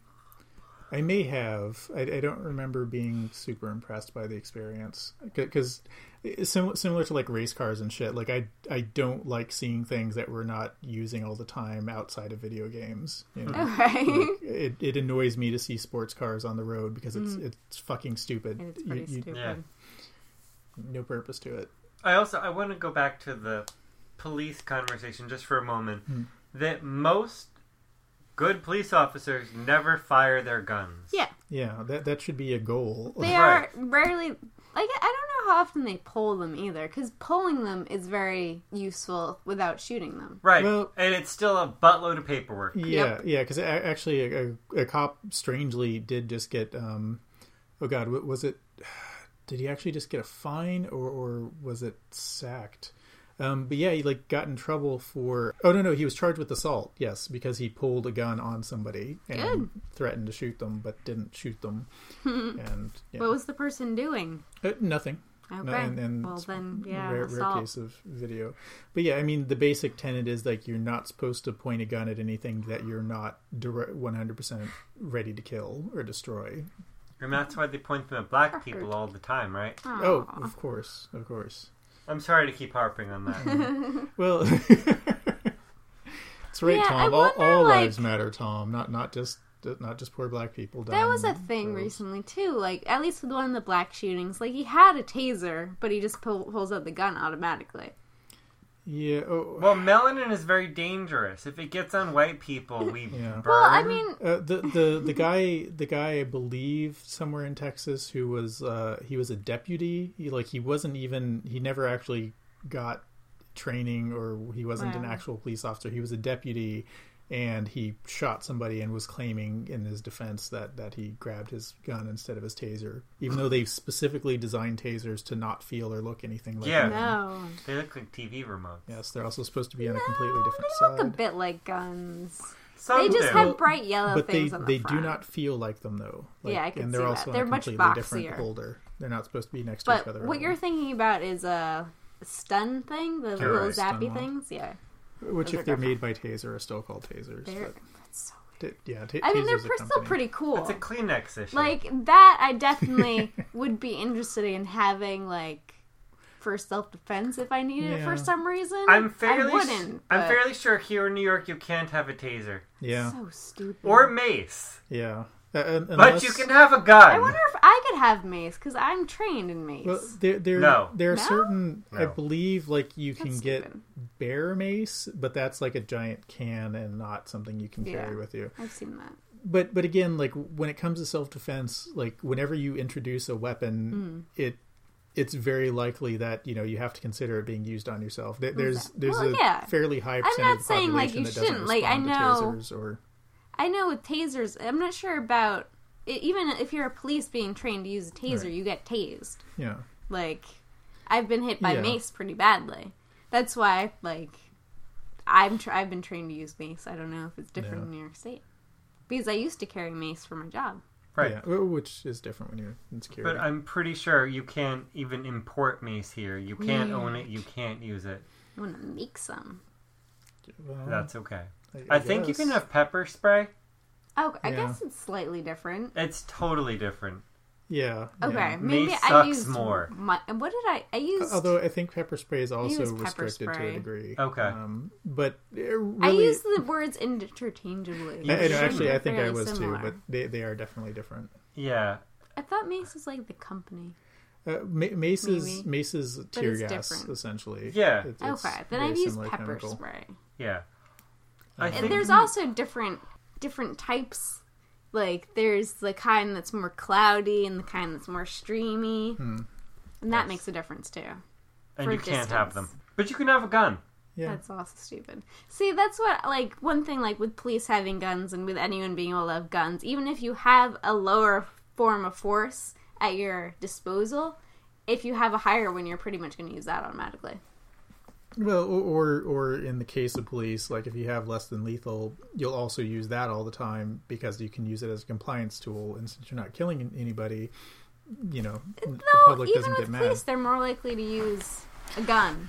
I may have. I don't remember being super impressed by the experience, because it's similar to like race cars and shit. Like I don't like seeing things that we're not using all the time outside of video games. Okay. Like, it annoys me to see sports cars on the road because it's fucking stupid. And it's pretty stupid. Yeah. No purpose to it. I want to go back to the police conversation just for a moment. That most good police officers never fire their guns. Yeah. Yeah, that should be a goal. They are rarely... Like, I don't know how often they pull them either, because pulling them is very useful without shooting them. Right. Well- and it's still a buttload of paperwork. Yeah, because actually a cop strangely did just get, oh god, was it, did he actually just get a fine or was it sacked? But yeah, he got in trouble for, no, he was charged with assault, yes, because he pulled a gun on somebody and threatened to shoot them, but didn't shoot them. And What was the person doing? nothing. Okay. No, and well, then, rare assault. case of video. But yeah, I mean, the basic tenet is you're not supposed to point a gun at anything that you're not 100% ready to kill or destroy. And that's why they point them at black people all the time, right? Oh, of course. I'm sorry to keep harping on that. Well, it's right, Yeah, I Tom. wonder, All lives matter, Tom. Not just poor black people dying. That was a thing recently, too. Like, at least with one of the black shootings, like, he had a taser, but he just pulls out the gun automatically. Yeah. Oh, Well, melanin is very dangerous. If it gets on white people, we burn. Well, I mean, the guy I believe somewhere in Texas who was he was a deputy. He never actually got training, or he wasn't an actual police officer. He was a deputy, and he shot somebody and was claiming in his defense that he grabbed his gun instead of his taser, even though they've specifically designed tasers to not feel or look anything like Yeah. a gun. No. They look like TV remotes. Yes, they're also supposed to be on a completely different They look a side. bit like guns. Some They just do. have bright yellow But things on the they front. do not feel like them though. Yeah, I can and see they're that. also They're in a much completely different boxier. holder. They're not supposed to be next to each But other. what at you're all. thinking about is a stun thing, the little Right, stun zappy wand. things. Yeah, Which, those if are they're different. made by Taser, are still called tasers. they're But that's so. yeah, I mean, they're Taser's a still company. pretty cool. It's a Kleenex issue. Like that, I definitely would be interested in having like for self-defense if I needed it for Yeah. some reason. I'm I fairly wouldn't. I'm but fairly sure here in New York you can't have a taser Yeah, so stupid. or mace, yeah. but Unless- you can have a gun. I wonder if I could have mace because I'm trained in mace. Well, there No. are No? certain. I No. believe like you can That's get stupid. bear mace, but that's like a giant can and not something you can carry Yeah. with you. I've seen that. But again, like when it comes to self defense, like whenever you introduce a weapon, it's very likely that you have to consider it being used on yourself. There's Well, a yeah. fairly high I'm percentage not of the saying, like, population you that doesn't shouldn't. Like, I respond know- to tasers or I know with tasers, I'm not sure about even if you're a police being trained to use a taser, Right. you get tased. yeah. Like, I've been hit by Yeah. mace pretty badly. That's why, like, I've been trained to use mace. I don't know if it's different Yeah. in New York State because I used to carry mace for my job. Right. Yeah, which is different when you're in security. But I'm pretty sure you can't even import mace here. You can't Yeah. own it. You can't use it. I want to make some. Well, That's okay. I I think you guess. can have pepper spray. Oh, I Yeah. guess it's slightly different. It's totally different. Yeah. Okay, yeah. maybe Mace I sucks used more. what did I used? Although I think pepper spray is also use pepper restricted to a spray. degree. Okay. But really, I use the words interchangeably. You I know, shouldn't. actually, I think I Fairly was similar. too, but they are definitely different. Yeah. I thought mace was like the company. Mace is Maybe. tear it's gas, different. essentially. Yeah. It's Okay, then very I've used similar pepper chemical. spray. Yeah. I And think there's also different types. Like there's the kind that's more cloudy and the kind that's more streamy, and that Yes. makes a difference too. and for you can't have distance. them. But you can have a gun. Yeah. That's also stupid. See, that's what, like, one thing, like, with police having guns and with anyone being able to have guns, even if you have a lower form of force at your disposal, if you have a higher one, you're pretty much going to use that automatically. Well, or in the case of police, like if you have less than lethal, you'll also use that all the time because you can use it as a compliance tool. And since you're not killing anybody, the Though, public even doesn't with get police, mad. they're more likely to use a gun.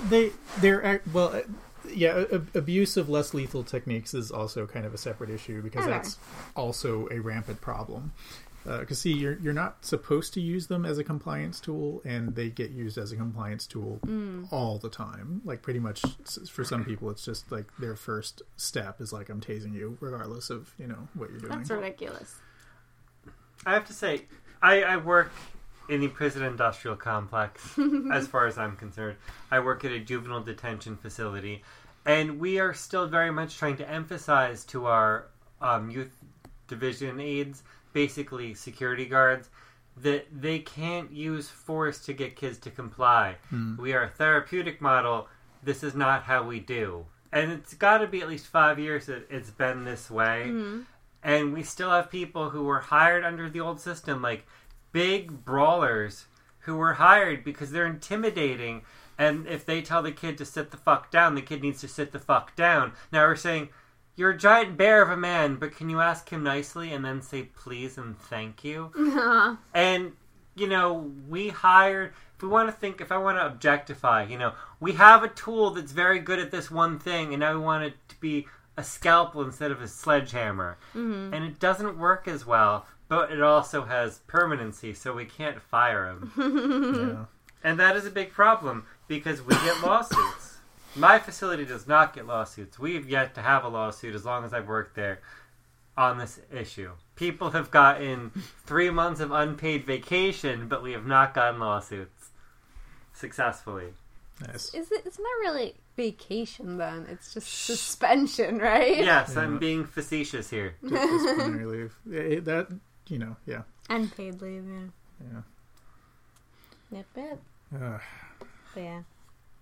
Abuse of less lethal techniques is also kind of a separate issue because Okay. that's also a rampant problem. Because see, you're not supposed to use them as a compliance tool, and they get used as a compliance tool all the time. Like pretty much, for some people, it's just like their first step is like I'm tasing you, regardless of what you're doing. That's ridiculous. I have to say, I work in the prison industrial complex, as far as I'm concerned. I work at a juvenile detention facility, and we are still very much trying to emphasize to our youth division aides, basically security guards, that they can't use force to get kids to comply. We are a therapeutic model. This is not how we do. And it's got to be at least 5 years that it's been this way. And we still have people who were hired under the old system, like big brawlers who were hired because they're intimidating. And if they tell the kid to sit the fuck down, the kid needs to sit the fuck down. Now we're saying, you're a giant bear of a man, but can you ask him nicely and then say please and thank you? And, we hired, if I want to objectify, we have a tool that's very good at this one thing, and now we want it to be a scalpel instead of a sledgehammer. And it doesn't work as well, but it also has permanency, so we can't fire him. Yeah. And that is a big problem, because we get lawsuits. My facility does not get lawsuits. We've yet to have a lawsuit as long as I've worked there on this issue. People have gotten 3 months of unpaid vacation, but we have not gotten lawsuits successful. Nice. It's not really vacation then. It's just suspension, right? Yes, Yeah. I'm being facetious here. Disciplinary leave. That yeah. Unpaid leave, yeah. Yeah. Yep, yep. Uh, But yeah.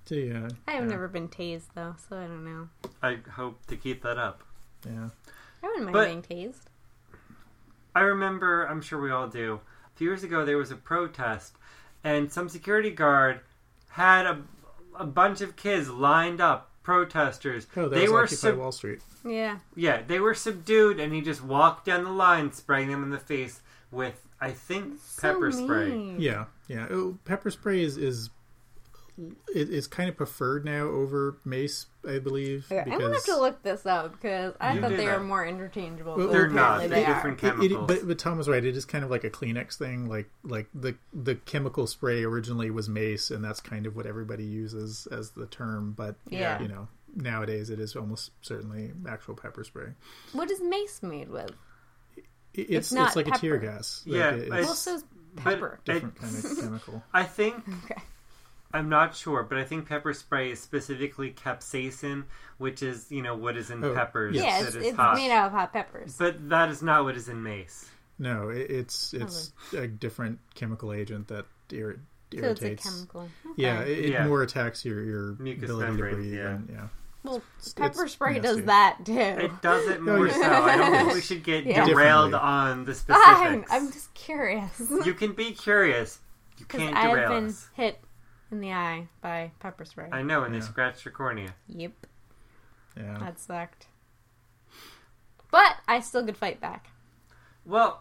So, yeah. I have never been tased, though, so I don't know. I hope to keep that up. Yeah. I wouldn't mind But- being tased. I remember, I'm sure we all do, a few years ago there was a protest, and some security guard had a bunch of kids lined up, protesters. Oh, that they were was Occupy Wall Street. Yeah. Yeah, they were subdued, and he just walked down the line, spraying them in the face with, I think, pepper spray. mean. Yeah, yeah. Oh, pepper spray is kind of preferred now over mace, I believe. Okay, I'm gonna have to look this up because I You thought do they that. were more interchangeable. Well, but They're not. apparently They're they are. different chemicals. But Tom was right. It is kind of like a Kleenex thing. Like the chemical spray originally was mace, and that's kind of what everybody uses as the term. But Yeah. you know, nowadays it is almost certainly actual pepper spray. What is mace made with? It's not like a tear pepper. gas. Yeah, Like, it's- Well, so is pepper. different kind of chemical. I think, Okay. I'm not sure, but I think pepper spray is specifically capsaicin, which is, what is in Oh, peppers yes. Yeah, that is it's hot. made out of hot peppers. But that is not what is in mace. No, it's a different chemical agent that So irritates. it's a chemical. Okay. Yeah, it Yeah. more attacks your Mucous ability membranes, to breathe. yeah. And, yeah. Well, It's pepper spray nasty. does that too. It does it more yeah. so. I don't think we should get Yeah. derailed Differently. on the Fine, specifics. I'm just curious. You can be curious. You Because can't I've derail been us. hit in the eye by pepper spray. I know, and they Yeah. scratched your cornea. Yep, Yeah. that sucked. But I still could fight back. Well,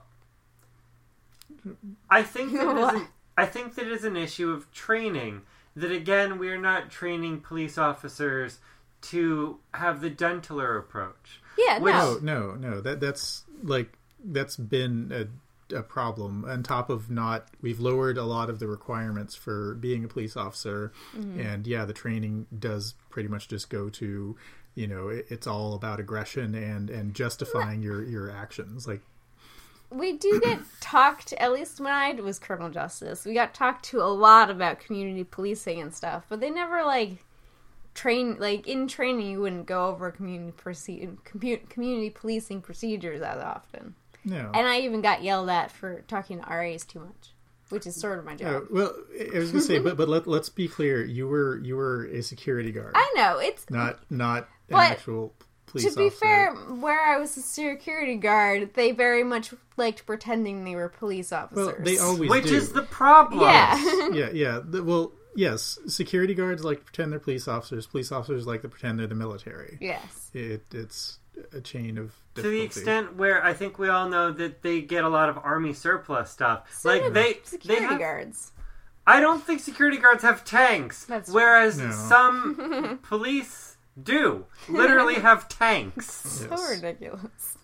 I think that What? I think that is an issue of training. That again, we are not training police officers to have the gentler approach. Yeah, Which- no. No. That's been a problem. On top of we've lowered a lot of the requirements for being a police officer, and the training does pretty much just go to, it's all about aggression and justifying your actions. Like, We do get talked, at least when I was criminal justice, we got talked to a lot about community policing and stuff, but they never, in training you wouldn't go over community policing procedures as often. no. And I even got yelled at for talking to RAs too much, which is sort of my job. Well, I was gonna say, but let's be clear. You were a security guard, I know, it's... not an But actual police To be officer. fair, where I was a security guard, they very much liked pretending they were police officers. Well, they always Which do. is the problem. Yeah. Yeah. Well, yes, security guards like to pretend they're police officers. Police officers like to pretend they're the military. Yes. It's a chain of To difficulty. the extent where I think we all know that they get a lot of army surplus stuff. So do they security have, guards. I don't think security guards have tanks. That's whereas No. some police do literally have tanks. So Yes. ridiculous.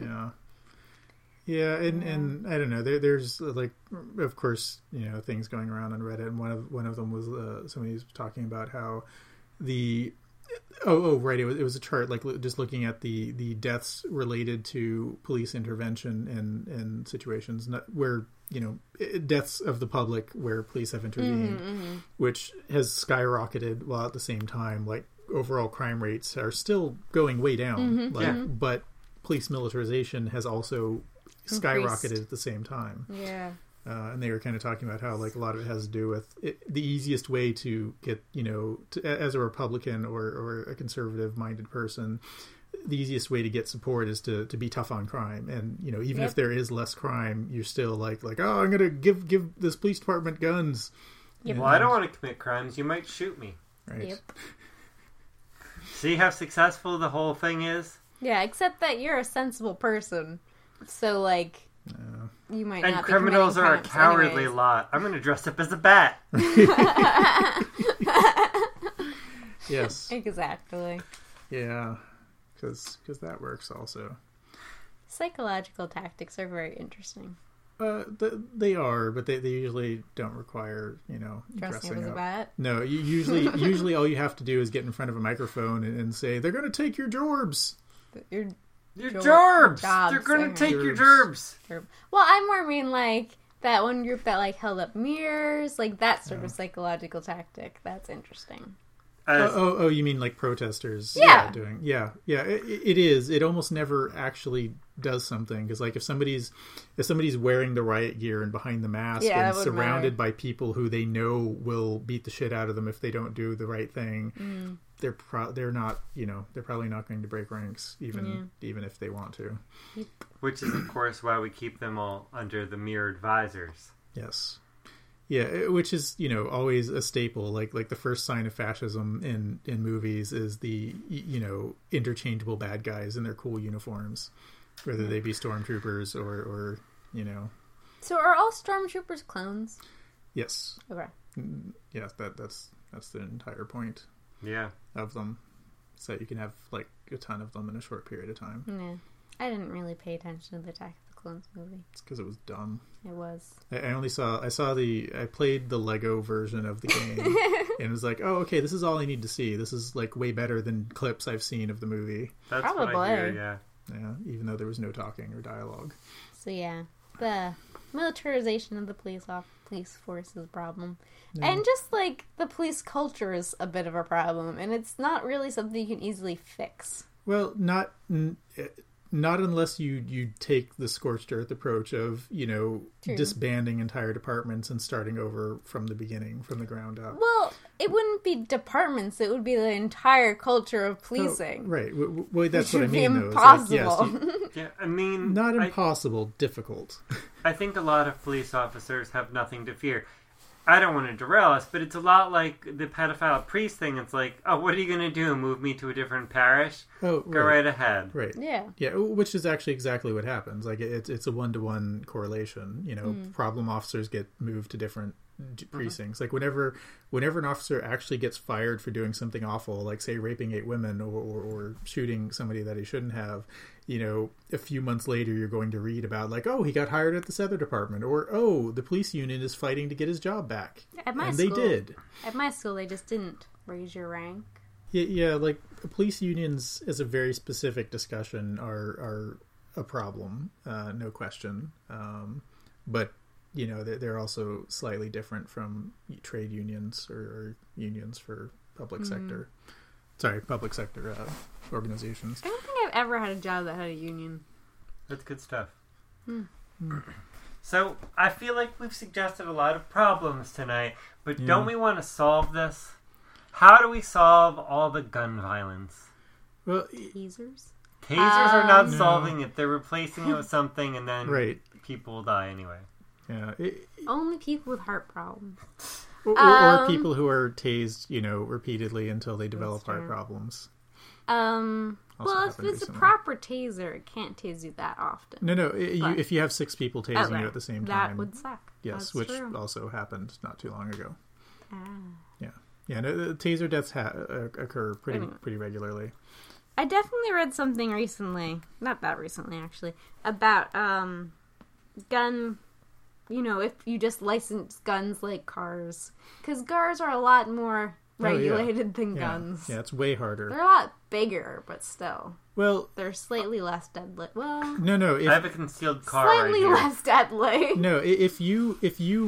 Yeah, and I don't know. There's of course, things going around on Reddit, and one of them was somebody was talking about how the right, it was a chart just looking at the deaths related to police intervention in situations where deaths of the public where police have intervened, which has skyrocketed, while at the same time overall crime rates are still going way down. But police militarization has also skyrocketed Increased. at the same time. Yeah. And they were kind of talking about how a lot of it has to do with the easiest way to get, as a Republican or a conservative minded person, the easiest way to get support is to be tough on crime. And, even if there is less crime, you're still like, oh, I'm going to give this police department guns. Yep. Well, I don't want to commit crimes. You might shoot me. Right. Yep. See how successful the whole thing is? Yeah, except that you're a sensible person. So, you might And not be criminals committing are a crimes cowardly anyways. lot. I'm going to dress up as a bat. Yes. Exactly. Yeah. Because that works also. Psychological tactics are very interesting. They are, but they usually don't require, Dressing up as a up. bat. No, usually all you have to do is get in front of a microphone and say, they're going to take your jorbs. Your Your Jobs, gerbs! They're going I to take your Gerbs. gerbs! Well, I more mean that one group that held up mirrors, that sort of psychological tactic. That's interesting. You mean like protesters? Yeah. It is. It almost never actually does something, because like if somebody's wearing the riot gear and behind the mask and surrounded by people who they know will beat the shit out of them if they don't do the right thing, they're probably not going to break ranks even if they want to. Which is of course why we keep them all under the mirrored visors. Yes. Yeah, which is, always a staple. Like the first sign of fascism in movies is the, interchangeable bad guys in their cool uniforms, whether they be stormtroopers or. So are all stormtroopers clones? Yes. Okay. Yes, that's the entire point. Yeah. Of them, so you can have like a ton of them in a short period of time. Yeah, I didn't really pay attention to the Attack of the Clones movie. It's because it was dumb. It was. I played the Lego version of the game and it was like, oh, okay, this is all I need to see. This is like way better than clips I've seen of the movie. That's Probably. what I hear, yeah. Yeah, even though there was no talking or dialogue. So yeah, the militarization of the police force is a problem. Yeah. And just like the police culture is a bit of a problem, and it's not really something you can easily fix. Well, not unless you take the scorched earth approach of, disbanding entire departments and starting over from the beginning, from the ground up. Well, it wouldn't be departments, it would be the entire culture of policing. Oh, right. Well, that's what I mean, though. Impossible. Yeah, I mean... Not impossible, difficult. I think a lot of police officers have nothing to fear. I don't want to derail us, but it's a lot like the pedophile priest thing. It's like, oh, what are you going to do? Move me to a different parish? Oh, Go right ahead. Right. Yeah. Yeah, which is actually exactly what happens. Like, it's a one-to-one correlation. Problem officers get moved to different precincts. Like, whenever an officer actually gets fired for doing something awful, like, say, raping 8 women or shooting somebody that he shouldn't have, a few months later you're going to read about, like, oh, he got hired at this other department, or, oh, the police union is fighting to get his job back. At my and school, they did. At my school, they just didn't raise your rank. Yeah, like, police unions as a very specific discussion are a problem, no question. But, they're also slightly different from trade unions or unions for public sector. Sorry, public sector organizations. I don't think I've ever had a job that had a union. That's good stuff. So, I feel like we've suggested a lot of problems tonight, but don't we want to solve this? How do we solve all the gun violence? Well, Tasers? Tasers are not solving it. They're replacing it with something, and then people will die anyway. Yeah. Only people with heart problems. Or people who are tased, repeatedly until they develop heart problems. Well, if it's a proper taser, it can't tase you that often. No. If you have 6 people tasing you at the same time, that would suck. Yes, That's which true. also happened not too long ago. Ah. Yeah. No, taser deaths occur pretty regularly. I definitely read something recently, not that recently actually, about gun. If you just license guns like cars, because cars are a lot more regulated than guns. Yeah, it's way harder. They're a lot bigger, but still. Well, they're slightly less deadly. Well, no. I have a concealed car slightly right here. less deadly. No, if you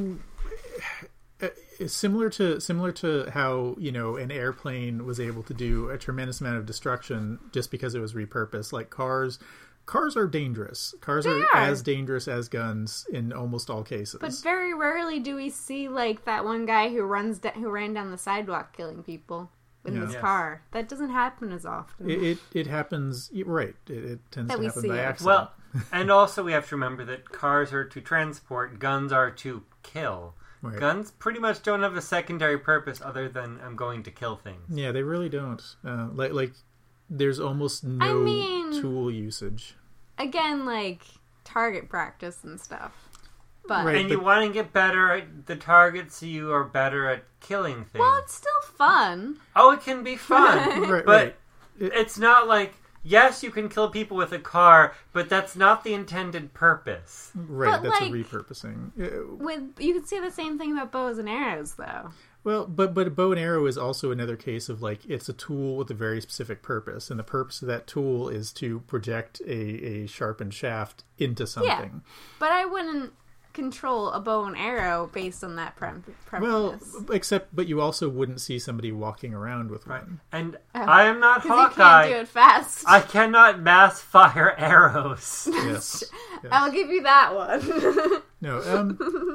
similar to how an airplane was able to do a tremendous amount of destruction just because it was repurposed, like cars are dangerous. Cars are as dangerous as guns in almost all cases. But very rarely do we see like that one guy who ran down the sidewalk killing people in his car. That doesn't happen as often. It happens, right. It tends to happen by accident. Well, and also we have to remember that cars are to transport, guns are to kill. Right. Guns pretty much don't have a secondary purpose other than I'm going to kill things. Yeah, they really don't. Like there's almost no tool usage. Again, like target practice and stuff. But you want to get better at the targets so you are better at killing things. Well, it's still fun. Oh, it can be fun. But it's not like, yes, you can kill people with a car, but that's not the intended purpose. Right, but that's like, a repurposing. You can say the same thing about bows and arrows, though. Well, but a bow and arrow is also another case of, like, it's a tool with a very specific purpose, and the purpose of that tool is to project a sharpened shaft into something. Yeah, but I wouldn't control a bow and arrow based on that Well, premise. but you also wouldn't see somebody walking around with Right. one. And I am not 'Cause you can't do Hawkeye. it fast. I cannot mass fire arrows. Yes. Yes. I'll give you that one. No,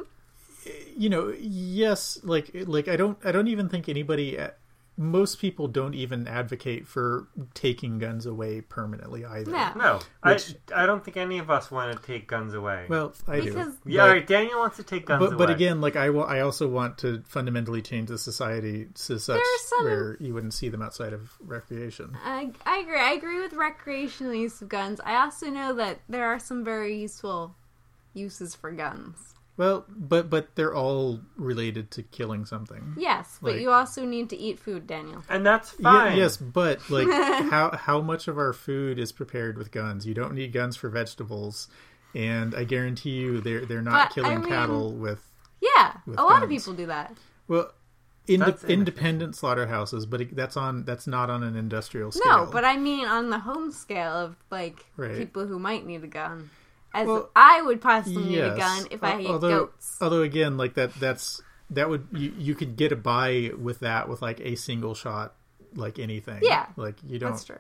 yes, like I don't even think anybody, most people don't even advocate for taking guns away permanently either. No. No, Which- I don't think any of us want to take guns away. Well, I Because- do. Yeah, all right, Daniel wants to take guns away. But again, like I also want to fundamentally change the society to such There's some- where you wouldn't see them outside of recreation. I agree. I agree with recreational use of guns. I also know that there are some very useful uses for guns. Well, but they're all related to killing something. Yes, but Like- you also need to eat food, Daniel. And that's fine. Yes, but like how much of our food is prepared with guns? You don't need guns for vegetables, and I guarantee you they're not But, killing I mean- cattle with Yeah, With a lot of guns. people do that. well That's independent slaughterhouses, but that's not on an industrial scale. No, but I mean on the home scale of like Right. people who might need a gun. As Well, I would possibly need a yes. gun if I ate although goats. although again, like that would you could get by with that with like a single shot, like anything. Yeah, like you don't. That's true.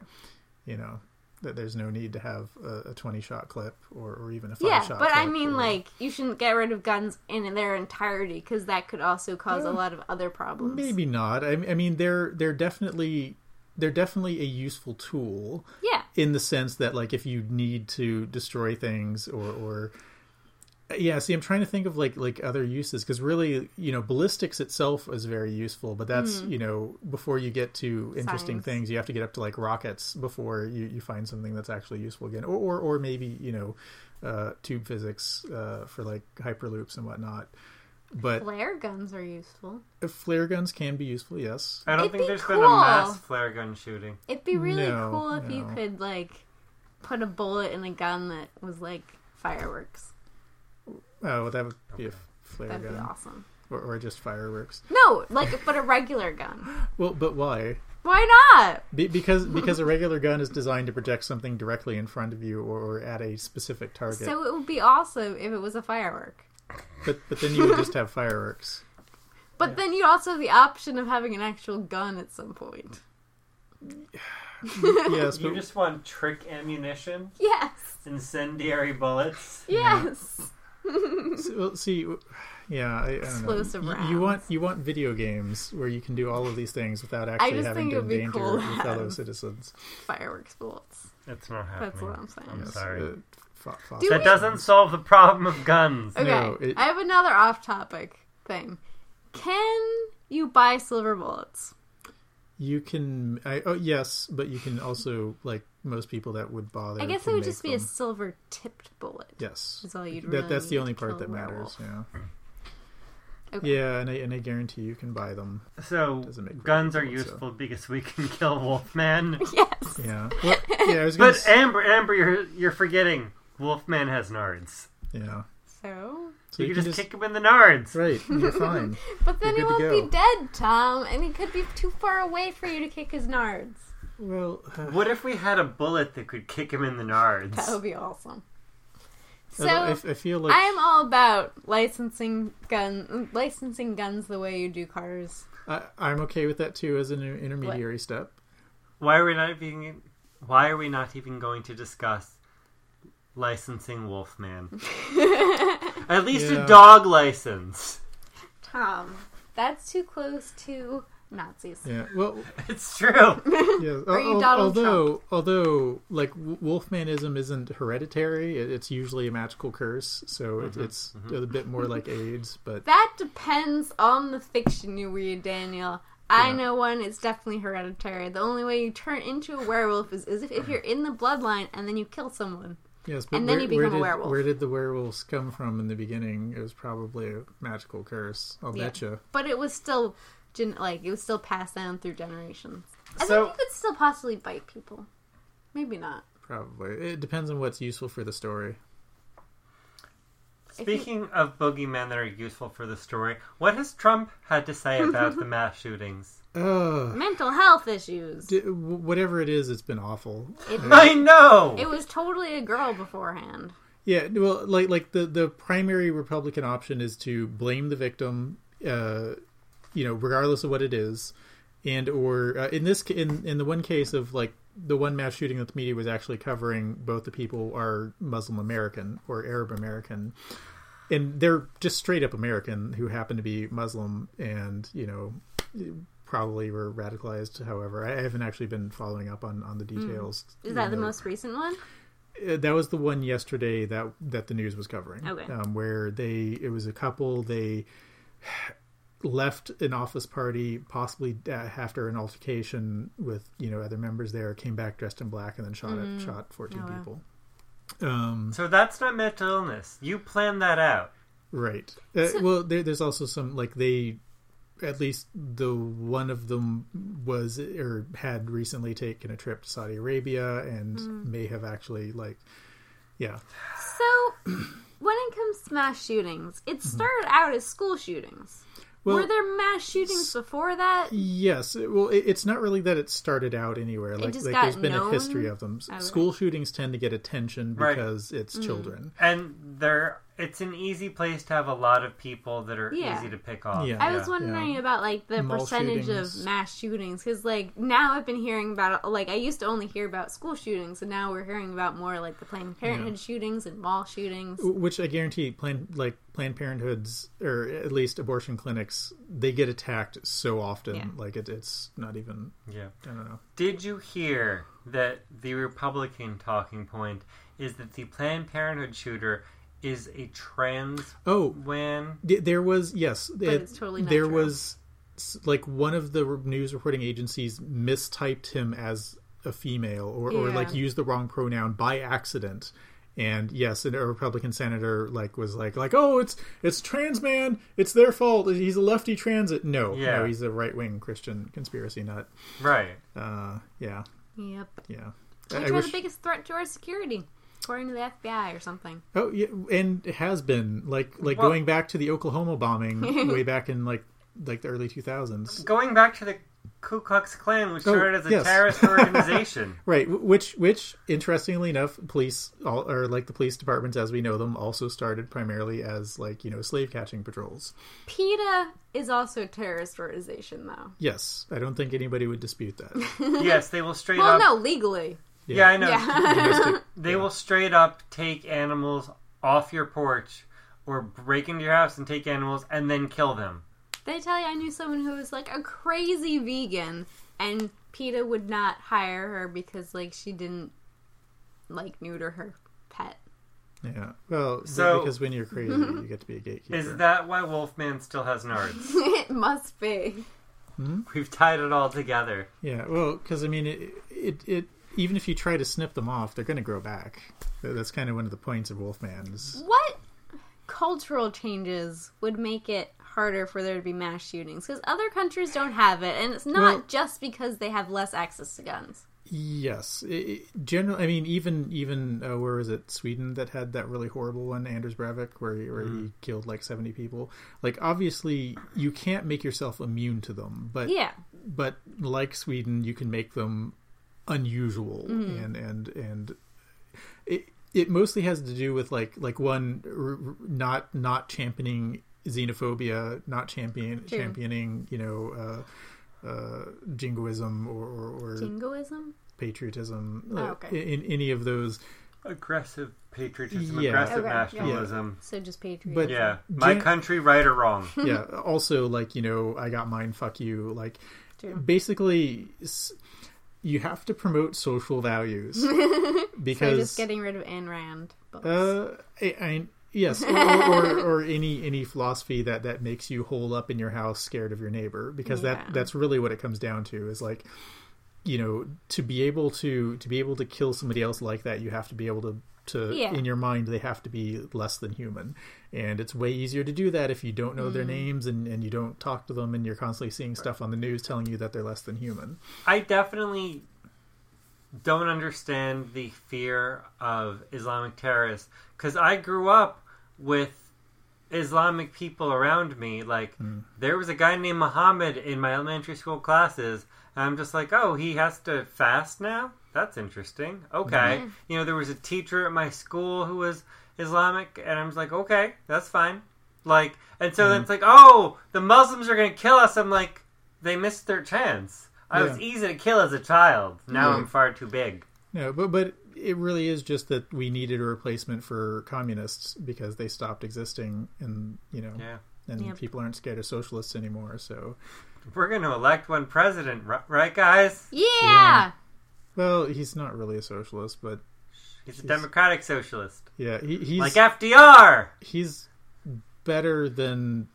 That there's no need to have a 20-shot clip or even a 5-shot Yeah, clip. but I mean, or- like, you shouldn't get rid of guns in their entirety because that could also cause a lot of other problems. maybe not. I mean, they're definitely a useful tool Yeah. in the sense that, like, if you need to destroy things or yeah. See, I'm trying to think of like other uses because really, ballistics itself is very useful, but that's before you get to interesting Science. things, you have to get up to like rockets before you find something that's actually useful again, or maybe tube physics for like hyperloops and whatnot. But Flare guns are useful. flare guns can be useful, yes. I don't It'd think be there's been a cool. mass flare gun shooting. It'd be really No, cool if you no. could, like, put a bullet in a gun that was, like, fireworks. Oh, that would be a flare That'd be gun, awesome. or just fireworks. No, like, but a regular gun. Well, but why? Why not? Because a regular gun is designed to project something directly in front of you or at a specific target. So it would be awesome if it was a firework. But then you would just have fireworks. But then you'd also have the option of having an actual gun at some point. Yes, You but just want trick ammunition, Yes. incendiary bullets. Yes. see, yeah, I don't Explosive know. rounds. You want video games where you can do all of these things without actually just having think to it would be endanger cool to your fellow have citizens. Fireworks bullets. It's not happening. That's what I'm saying. I'm Yes, sorry. Do That we- doesn't solve the problem of guns. Okay, No, it- I have another off-topic thing. Can you buy silver bullets? You can, yes, but you can also, like most people that would bother. I guess to it would make just be a them. silver-tipped bullet. Yes. That's all you'd really That's the need only to part kill that a matters. werewolf. Yeah. Okay. Yeah, and I guarantee you can buy them. So Doesn't make guns very are good, so. useful because we can kill Wolfman. Yes. Yeah. Well, yeah, I was gonna. But Amber, you're forgetting. Wolfman has nards. Yeah. So? So you can just kick him in the nards. Right, you're fine. But then he You're good won't to be go. dead, Tom, and he could be too far away for you to kick his nards. Well, What if we had a bullet that could kick him in the nards? That would be awesome. So, I feel like I'm all about licensing guns the way you do cars. I'm okay with that too as an intermediary step. Why are we not even going to discuss licensing Wolfman? At least Yeah. a dog license. Tom, that's too close to Nazis. Yeah. Well, It's true. yeah. Are you Donald although, like Wolfmanism isn't hereditary. It's usually a magical curse, so it's a bit more like AIDS. But That depends on the fiction you read, Daniel. I Yeah. know one, it's definitely hereditary. The only way you turn into a werewolf is if you're in the bloodline and then you kill someone. yes, but And then you become a werewolf. Where did the werewolves come from in the beginning? It was probably a magical curse. I'll Yeah. betcha. But it was still, it was still passed down through generations. I So- think you could still possibly bite people. Maybe not. Probably. It depends on what's useful for the story. Speaking of boogeymen that are useful for the story, what has Trump had to say about the mass shootings? Mental health issues. Whatever it is, it's been awful. I know! It was totally a girl beforehand. Yeah, well, like the primary Republican option is to blame the victim, regardless of what it is, and or in the one case of like the one mass shooting that the media was actually covering, both the people are Muslim American or Arab American, and they're just straight up American who happen to be Muslim and probably were radicalized. However, I haven't actually been following up on the details. Is that the most recent one? That was the one yesterday that the news was covering. Okay. Where it was a couple, they left an office party, possibly after an altercation with, other members there, came back dressed in black and then shot 14 people. So that's not mental illness. You planned that out. Right. Well, there's also some, like, at least the one of them was or had recently taken a trip to Saudi Arabia and may have actually So when it comes to mass shootings, it started out as school shootings. Well, were there mass shootings before that? Yes. Well, it's not really that it started out anywhere. Like there's been a history of them. Okay. School shootings tend to get attention because it's children. And it's an easy place to have a lot of people that are easy to pick off. Yeah. I was wondering about like the percentage of mass shootings because like now I've been hearing about like I used to only hear about school shootings and now we're hearing about more like the Planned Parenthood shootings and mall shootings. Which I guarantee Planned Parenthoods or at least abortion clinics, they get attacked so often. Yeah. Like it's not even. Yeah. I don't know. Did you hear that the Republican talking point is that the Planned Parenthood shooter is a trans woman? There was, yes. But it's totally not there true. Was, like, one of the news reporting agencies mistyped him as a female or like, used the wrong pronoun by accident. And, yes, a Republican senator, like, was like, oh, it's trans man. It's their fault. He's a lefty transit. No, he's a right-wing Christian conspiracy nut. Right. Yeah. Yep. Yeah. Which are the biggest threat to our security? According to the FBI or something. Oh, yeah, and it has been. Like going back to the Oklahoma bombing way back in, like the early 2000s. Going back to the Ku Klux Klan, which started as a terrorist organization. Right, which, interestingly enough, police, or like the police departments as we know them, also started primarily as, like, slave-catching patrols. PETA is also a terrorist organization, though. Yes, I don't think anybody would dispute that. Yes, they will straight up... Well, no, legally. Yeah, I know. Yeah. They will straight up take animals off your porch or break into your house and take animals and then kill them. They tell you I knew someone who was like a crazy vegan and PETA would not hire her because like she didn't like neuter her pet. Yeah. Well, because when you're crazy, you get to be a gatekeeper. Is that why Wolfman still has nards? It must be. We've tied it all together. Yeah. Well, because I mean, it even if you try to snip them off, they're going to grow back. That's kind of one of the points of Wolfman's. What cultural changes would make it harder for there to be mass shootings? Because other countries don't have it, and it's not just because they have less access to guns. Yes. Generally, I mean, even where was it? Sweden that had that really horrible one, Anders Breivik, where he killed like 70 people. Like, obviously, you can't make yourself immune to them, but like Sweden, you can make them unusual, and it mostly has to do with like one not championing xenophobia, not championing jingoism or jingoism, patriotism, in any of those aggressive patriotism, aggressive nationalism. So just patriotism. But my country, right or wrong. Yeah. Also, like, I got mine. Fuck you. Like, basically. You have to promote social values because so just getting rid of Ayn Rand books. Yes, or any philosophy that makes you hole up in your house, scared of your neighbor, because that's really what it comes down to. Is like, to be able to kill somebody else like that, you have to be able to in your mind they have to be less than human, and it's way easier to do that if you don't know their names and you don't talk to them and you're constantly seeing stuff on the news telling you that they're less than human. I definitely don't understand the fear of Islamic terrorists because I grew up with Islamic people around me. Like, there was a guy named Muhammad in my elementary school classes, and I'm just like, oh, he has to fast now? That's interesting. Okay. Yeah. You know, there was a teacher at my school who was Islamic, and I was like, okay, that's fine. Like, and so then it's like, oh, the Muslims are going to kill us. I'm like, they missed their chance. I was easy to kill as a child. Now I'm far too big. No, but it really is just that we needed a replacement for communists because they stopped existing, and people aren't scared of socialists anymore. So we're going to elect one president, right, guys? Yeah. Well, he's not really a socialist, but he's a democratic socialist. Yeah, he's like FDR. He's better than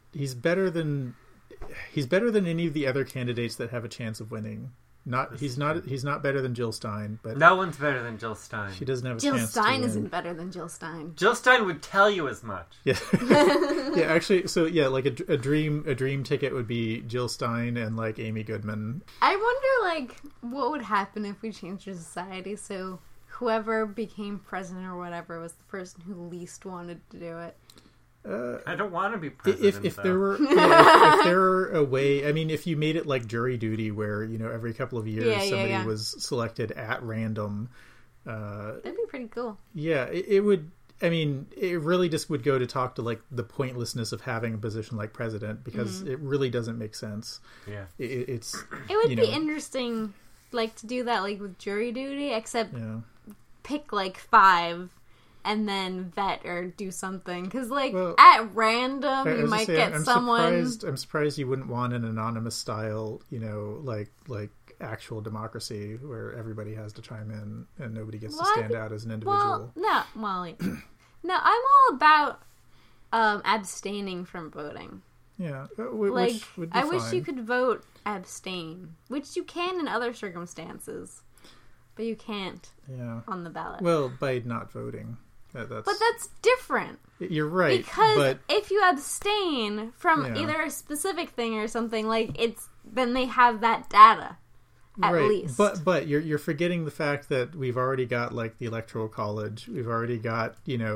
any of the other candidates that have a chance of winning. He's not better than Jill Stein, but no one's better than Jill Stein. She doesn't have a Jill chance Stein to win. isn't better than Jill Stein. Jill Stein would tell you as much. Yeah, yeah. Actually, so yeah, like a dream ticket would be Jill Stein and like Amy Goodman. I wonder, like, what would happen if we changed our society so whoever became president or whatever was the person who least wanted to do it. I don't want to be president. If there were if there were a way, I mean, if you made it like jury duty, where every couple of years somebody was selected at random, that'd be pretty cool. Yeah, it would. I mean, it really just would go to talk to like the pointlessness of having a position like president because it really doesn't make sense. Yeah, it would be interesting, like to do that like with jury duty, except pick like 5. And then vet or do something because, like, at random, you might get someone. I'm surprised you wouldn't want an anonymous style, like actual democracy where everybody has to chime in and nobody gets to stand out as an individual. No, Molly. No, I'm all about abstaining from voting. Yeah, which would be I wish fine. you could vote abstain, which you can in other circumstances, but you can't. On the ballot. Well, by not voting. But that's different. You're right. Because if you abstain from either a specific thing or something, like then they have that data at least. But you're forgetting the fact that we've already got like the Electoral College. We've already got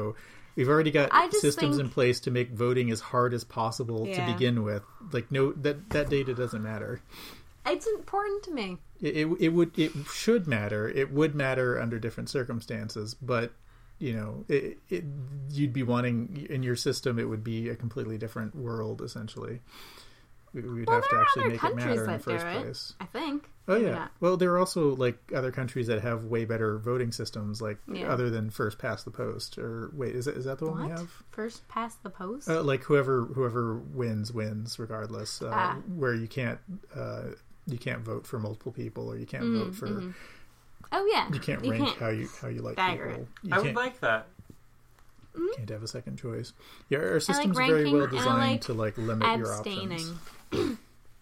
systems in place to make voting as hard as possible to begin with. Like that data doesn't matter. It's important to me. It should matter. It would matter under different circumstances, but you'd be wanting in your system. It would be a completely different world, essentially. We'd have to actually make it matter in the first place. I think. Oh yeah. Not. Well, there are also like other countries that have way better voting systems, like other than first past the post. Or wait, is that the one we have? First past the post? Like whoever wins regardless. Where you can't vote for multiple people, or you can't vote for. Mm-hmm. Oh yeah, you can't rank how you like people. I would like that. You can't have a second choice. Yeah, our system's very well designed to like limit abstaining. Your options.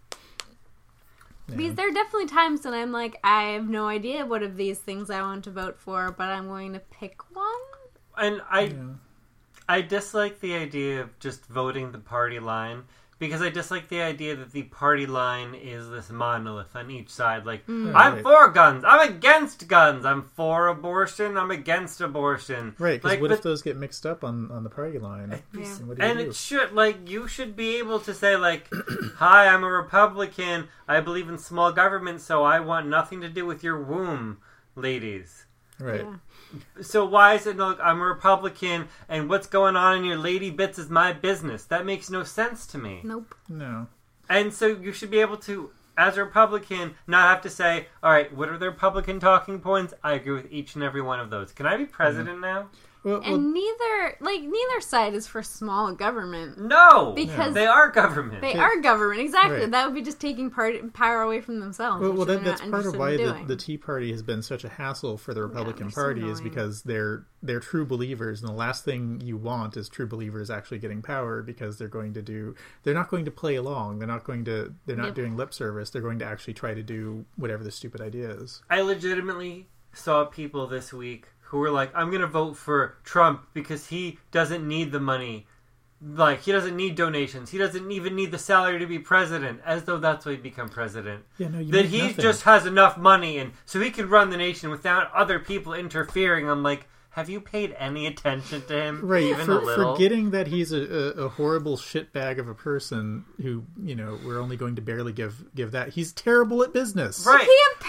Because there are definitely times when I'm like, I have no idea what of these things I want to vote for, but I'm going to pick one. And I dislike the idea of just voting the party line. Because I dislike the idea that the party line is this monolith on each side. Like, I'm for guns. I'm against guns. I'm for abortion. I'm against abortion. Right, because what if those get mixed up on the party line? And it should, like, you should be able to say, like, hi, I'm a Republican. I believe in small government, so I want nothing to do with your womb, ladies. Right. Yeah. So why is it, look, I'm a Republican, and what's going on in your lady bits is my business? That makes no sense to me. Nope. No. And so you should be able to, as a Republican, not have to say, all right, what are the Republican talking points? I agree with each and every one of those. Can I be president now? And neither side is for small government. No! Because they are government. They are government, exactly. Right. That would be just taking power away from themselves. Well, that's part of why the Tea Party has been such a hassle for the Republican Party is because they're true believers, and the last thing you want is true believers actually getting power because they're not going to play along. They're not doing lip service. They're going to actually try to do whatever the stupid idea is. I legitimately saw people this week who were like, I'm going to vote for Trump because he doesn't need the money. Like, he doesn't need donations. He doesn't even need the salary to be president, as though that's why he'd become president. Yeah, no, that he just has enough money, and so he can run the nation without other people interfering. I'm like, have you paid any attention to him? Right, even a little? Forgetting that he's a horrible shitbag of a person who, we're only going to barely give that. He's terrible at business. Right. He apparently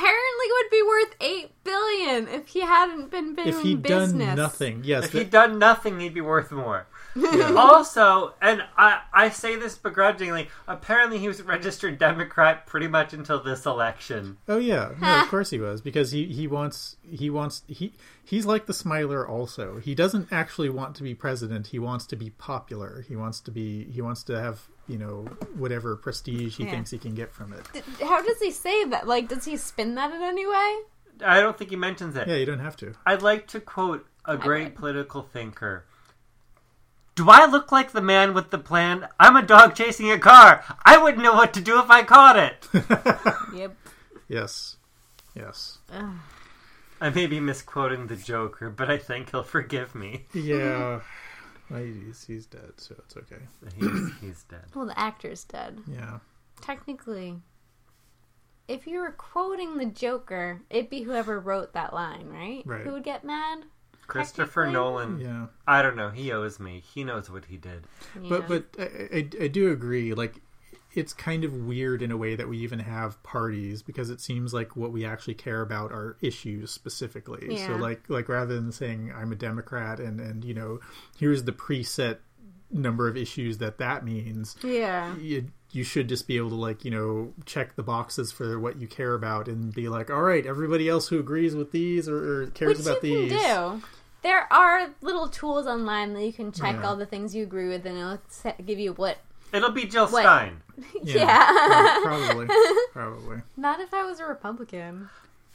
only would be worth $8 billion if he hadn't been If doing he'd business. done nothing, yes. If he'd done nothing, he'd be worth more. Also, and I say this begrudgingly, apparently he was a registered Democrat pretty much until this election. Oh yeah, no, of course he was, because he's like the Smiler also. He doesn't actually want to be president. He wants to be popular. He wants to have, whatever prestige he thinks he can get from it. How does he say that? Like, does he spin that in any way? I don't think he mentions it. Yeah, you don't have to. I'd like to quote a great political thinker. Do I look like the man with the plan? I'm a dog chasing a car. I wouldn't know what to do if I caught it. Yep. Yes. I may be misquoting the Joker, but I think he'll forgive me. Yeah. Well, he's dead, so it's okay. He's dead. Well, the actor's dead. Yeah. Technically, if you were quoting the Joker, it'd be whoever wrote that line, right? Right. Who would get mad? Christopher Nolan. Yeah. I don't know. He owes me. He knows what he did. Yeah. But I do agree. Like, it's kind of weird in a way that we even have parties, because it seems like what we actually care about are issues specifically. Yeah. So like rather than saying I'm a Democrat and here's the preset number of issues that means. Yeah. You should just be able to check the boxes for what you care about and be like, all right, everybody else who agrees with these or cares about these. Which you can do. There are little tools online that you can check Yeah. all the things you agree with, and it'll give you what. It'll be Jill What? Stein. Yeah. Probably. Not if I was a Republican.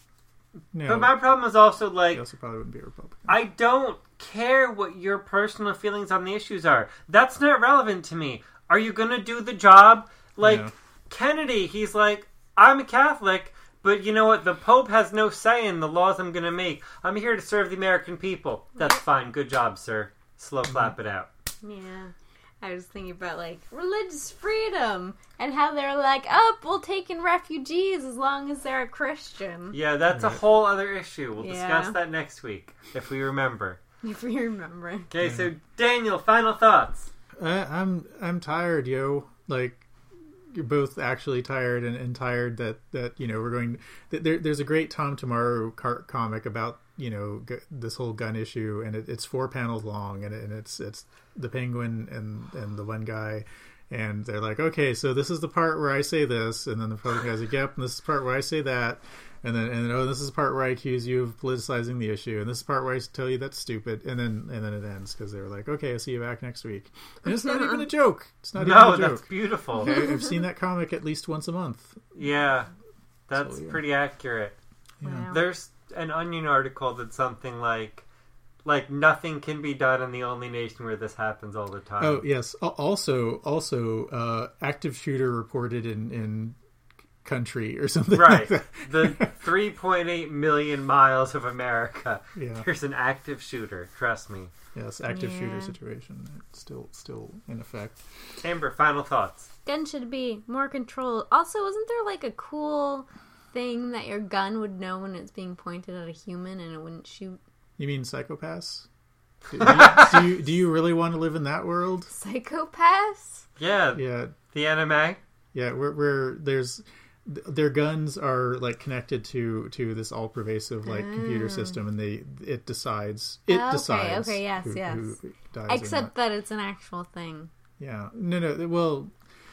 No, But my problem is also, he also probably wouldn't be a Republican. I don't care what your personal feelings on the issues are. That's not relevant to me. Are you going to do the job? Yeah. Kennedy, he's like, I'm a Catholic, but you know what? The Pope has no say in the laws I'm going to make. I'm here to serve the American people. That's fine. Good job, sir. Slow clap it out. Yeah. I was thinking about, religious freedom, and how they're we'll take in refugees as long as they're a Christian. Yeah, that's a whole other issue. We'll Yeah. discuss that next week, if we remember. If we remember. Okay, so Daniel, final thoughts. I'm tired, yo. You're both actually tired and tired that we're going. There's a great Tom Tomorrow comic about this whole gun issue, and it's 4 panels long, and it's the Penguin and the one guy, and they're like, okay, so this is the part where I say this, and then the other guy's like, yep, and this is the part where I say that. And then oh, this is the part where I accuse you of politicizing the issue, and this is the part where I tell you that's stupid, and then it ends because they were like, okay, I'll see you back next week. And it's not even a joke. It's not even a joke. That's beautiful. Okay, I've seen that comic at least once a month. Yeah, that's So, yeah. pretty accurate. Yeah. Wow. There's an Onion article that's something like nothing can be done in the only nation where this happens all the time. Oh yes. Also, active shooter reported in country or something. Right. Like The 3.8 million miles of America. Yeah. There's an active shooter. Trust me. Yes, active Yeah. shooter situation. It's still in effect. Amber, final thoughts. Gun should be more controlled. Also, isn't there a cool thing that your gun would know when it's being pointed at a human and it wouldn't shoot? You mean psychopaths? Do you really want to live in that world? Psychopaths? Yeah. Yeah. The anime. Yeah, where their guns are connected to this all pervasive computer system, and it decides Okay, yes, who yes. dies or Except not. that it's an actual thing. Yeah, no, well,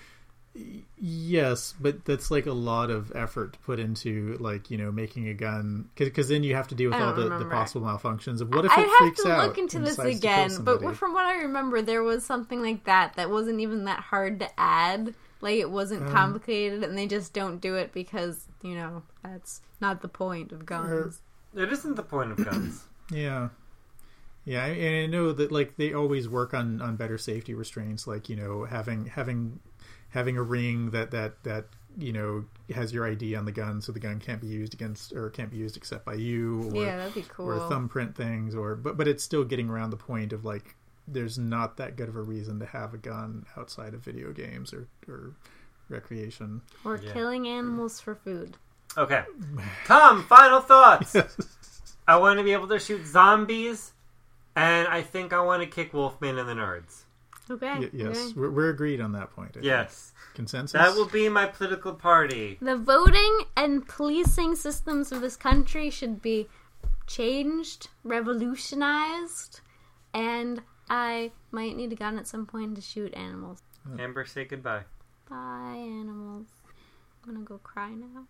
yes, but that's a lot of effort to put into making a gun, because then you have to deal with I all don't the remember. possible malfunctions of what if I'd it have freaks to out look into and this decides to kill again, but somebody. from what I remember, there was something like that wasn't even that hard to add. It wasn't complicated, and they just don't do it because, that's not the point of guns. It isn't the point of guns. Yeah, and I know that they always work on better safety restraints, having a ring that has your ID on the gun, so the gun can't be used except by you, or, Yeah, that'd be cool. or thumbprint things, but it's still getting around the point of there's not that good of a reason to have a gun outside of video games or recreation. Or Yeah. killing animals for food. Okay. Tom, final thoughts. I want to be able to shoot zombies, and I think I want to kick Wolfman and the Nerds. Okay. Yes, okay. we're agreed on that point. I think. Yes. Consensus? That will be my political party. The voting and policing systems of this country should be changed, revolutionized, and I might need a gun at some point to shoot animals. Amber, say goodbye. Bye, animals. I'm gonna go cry now.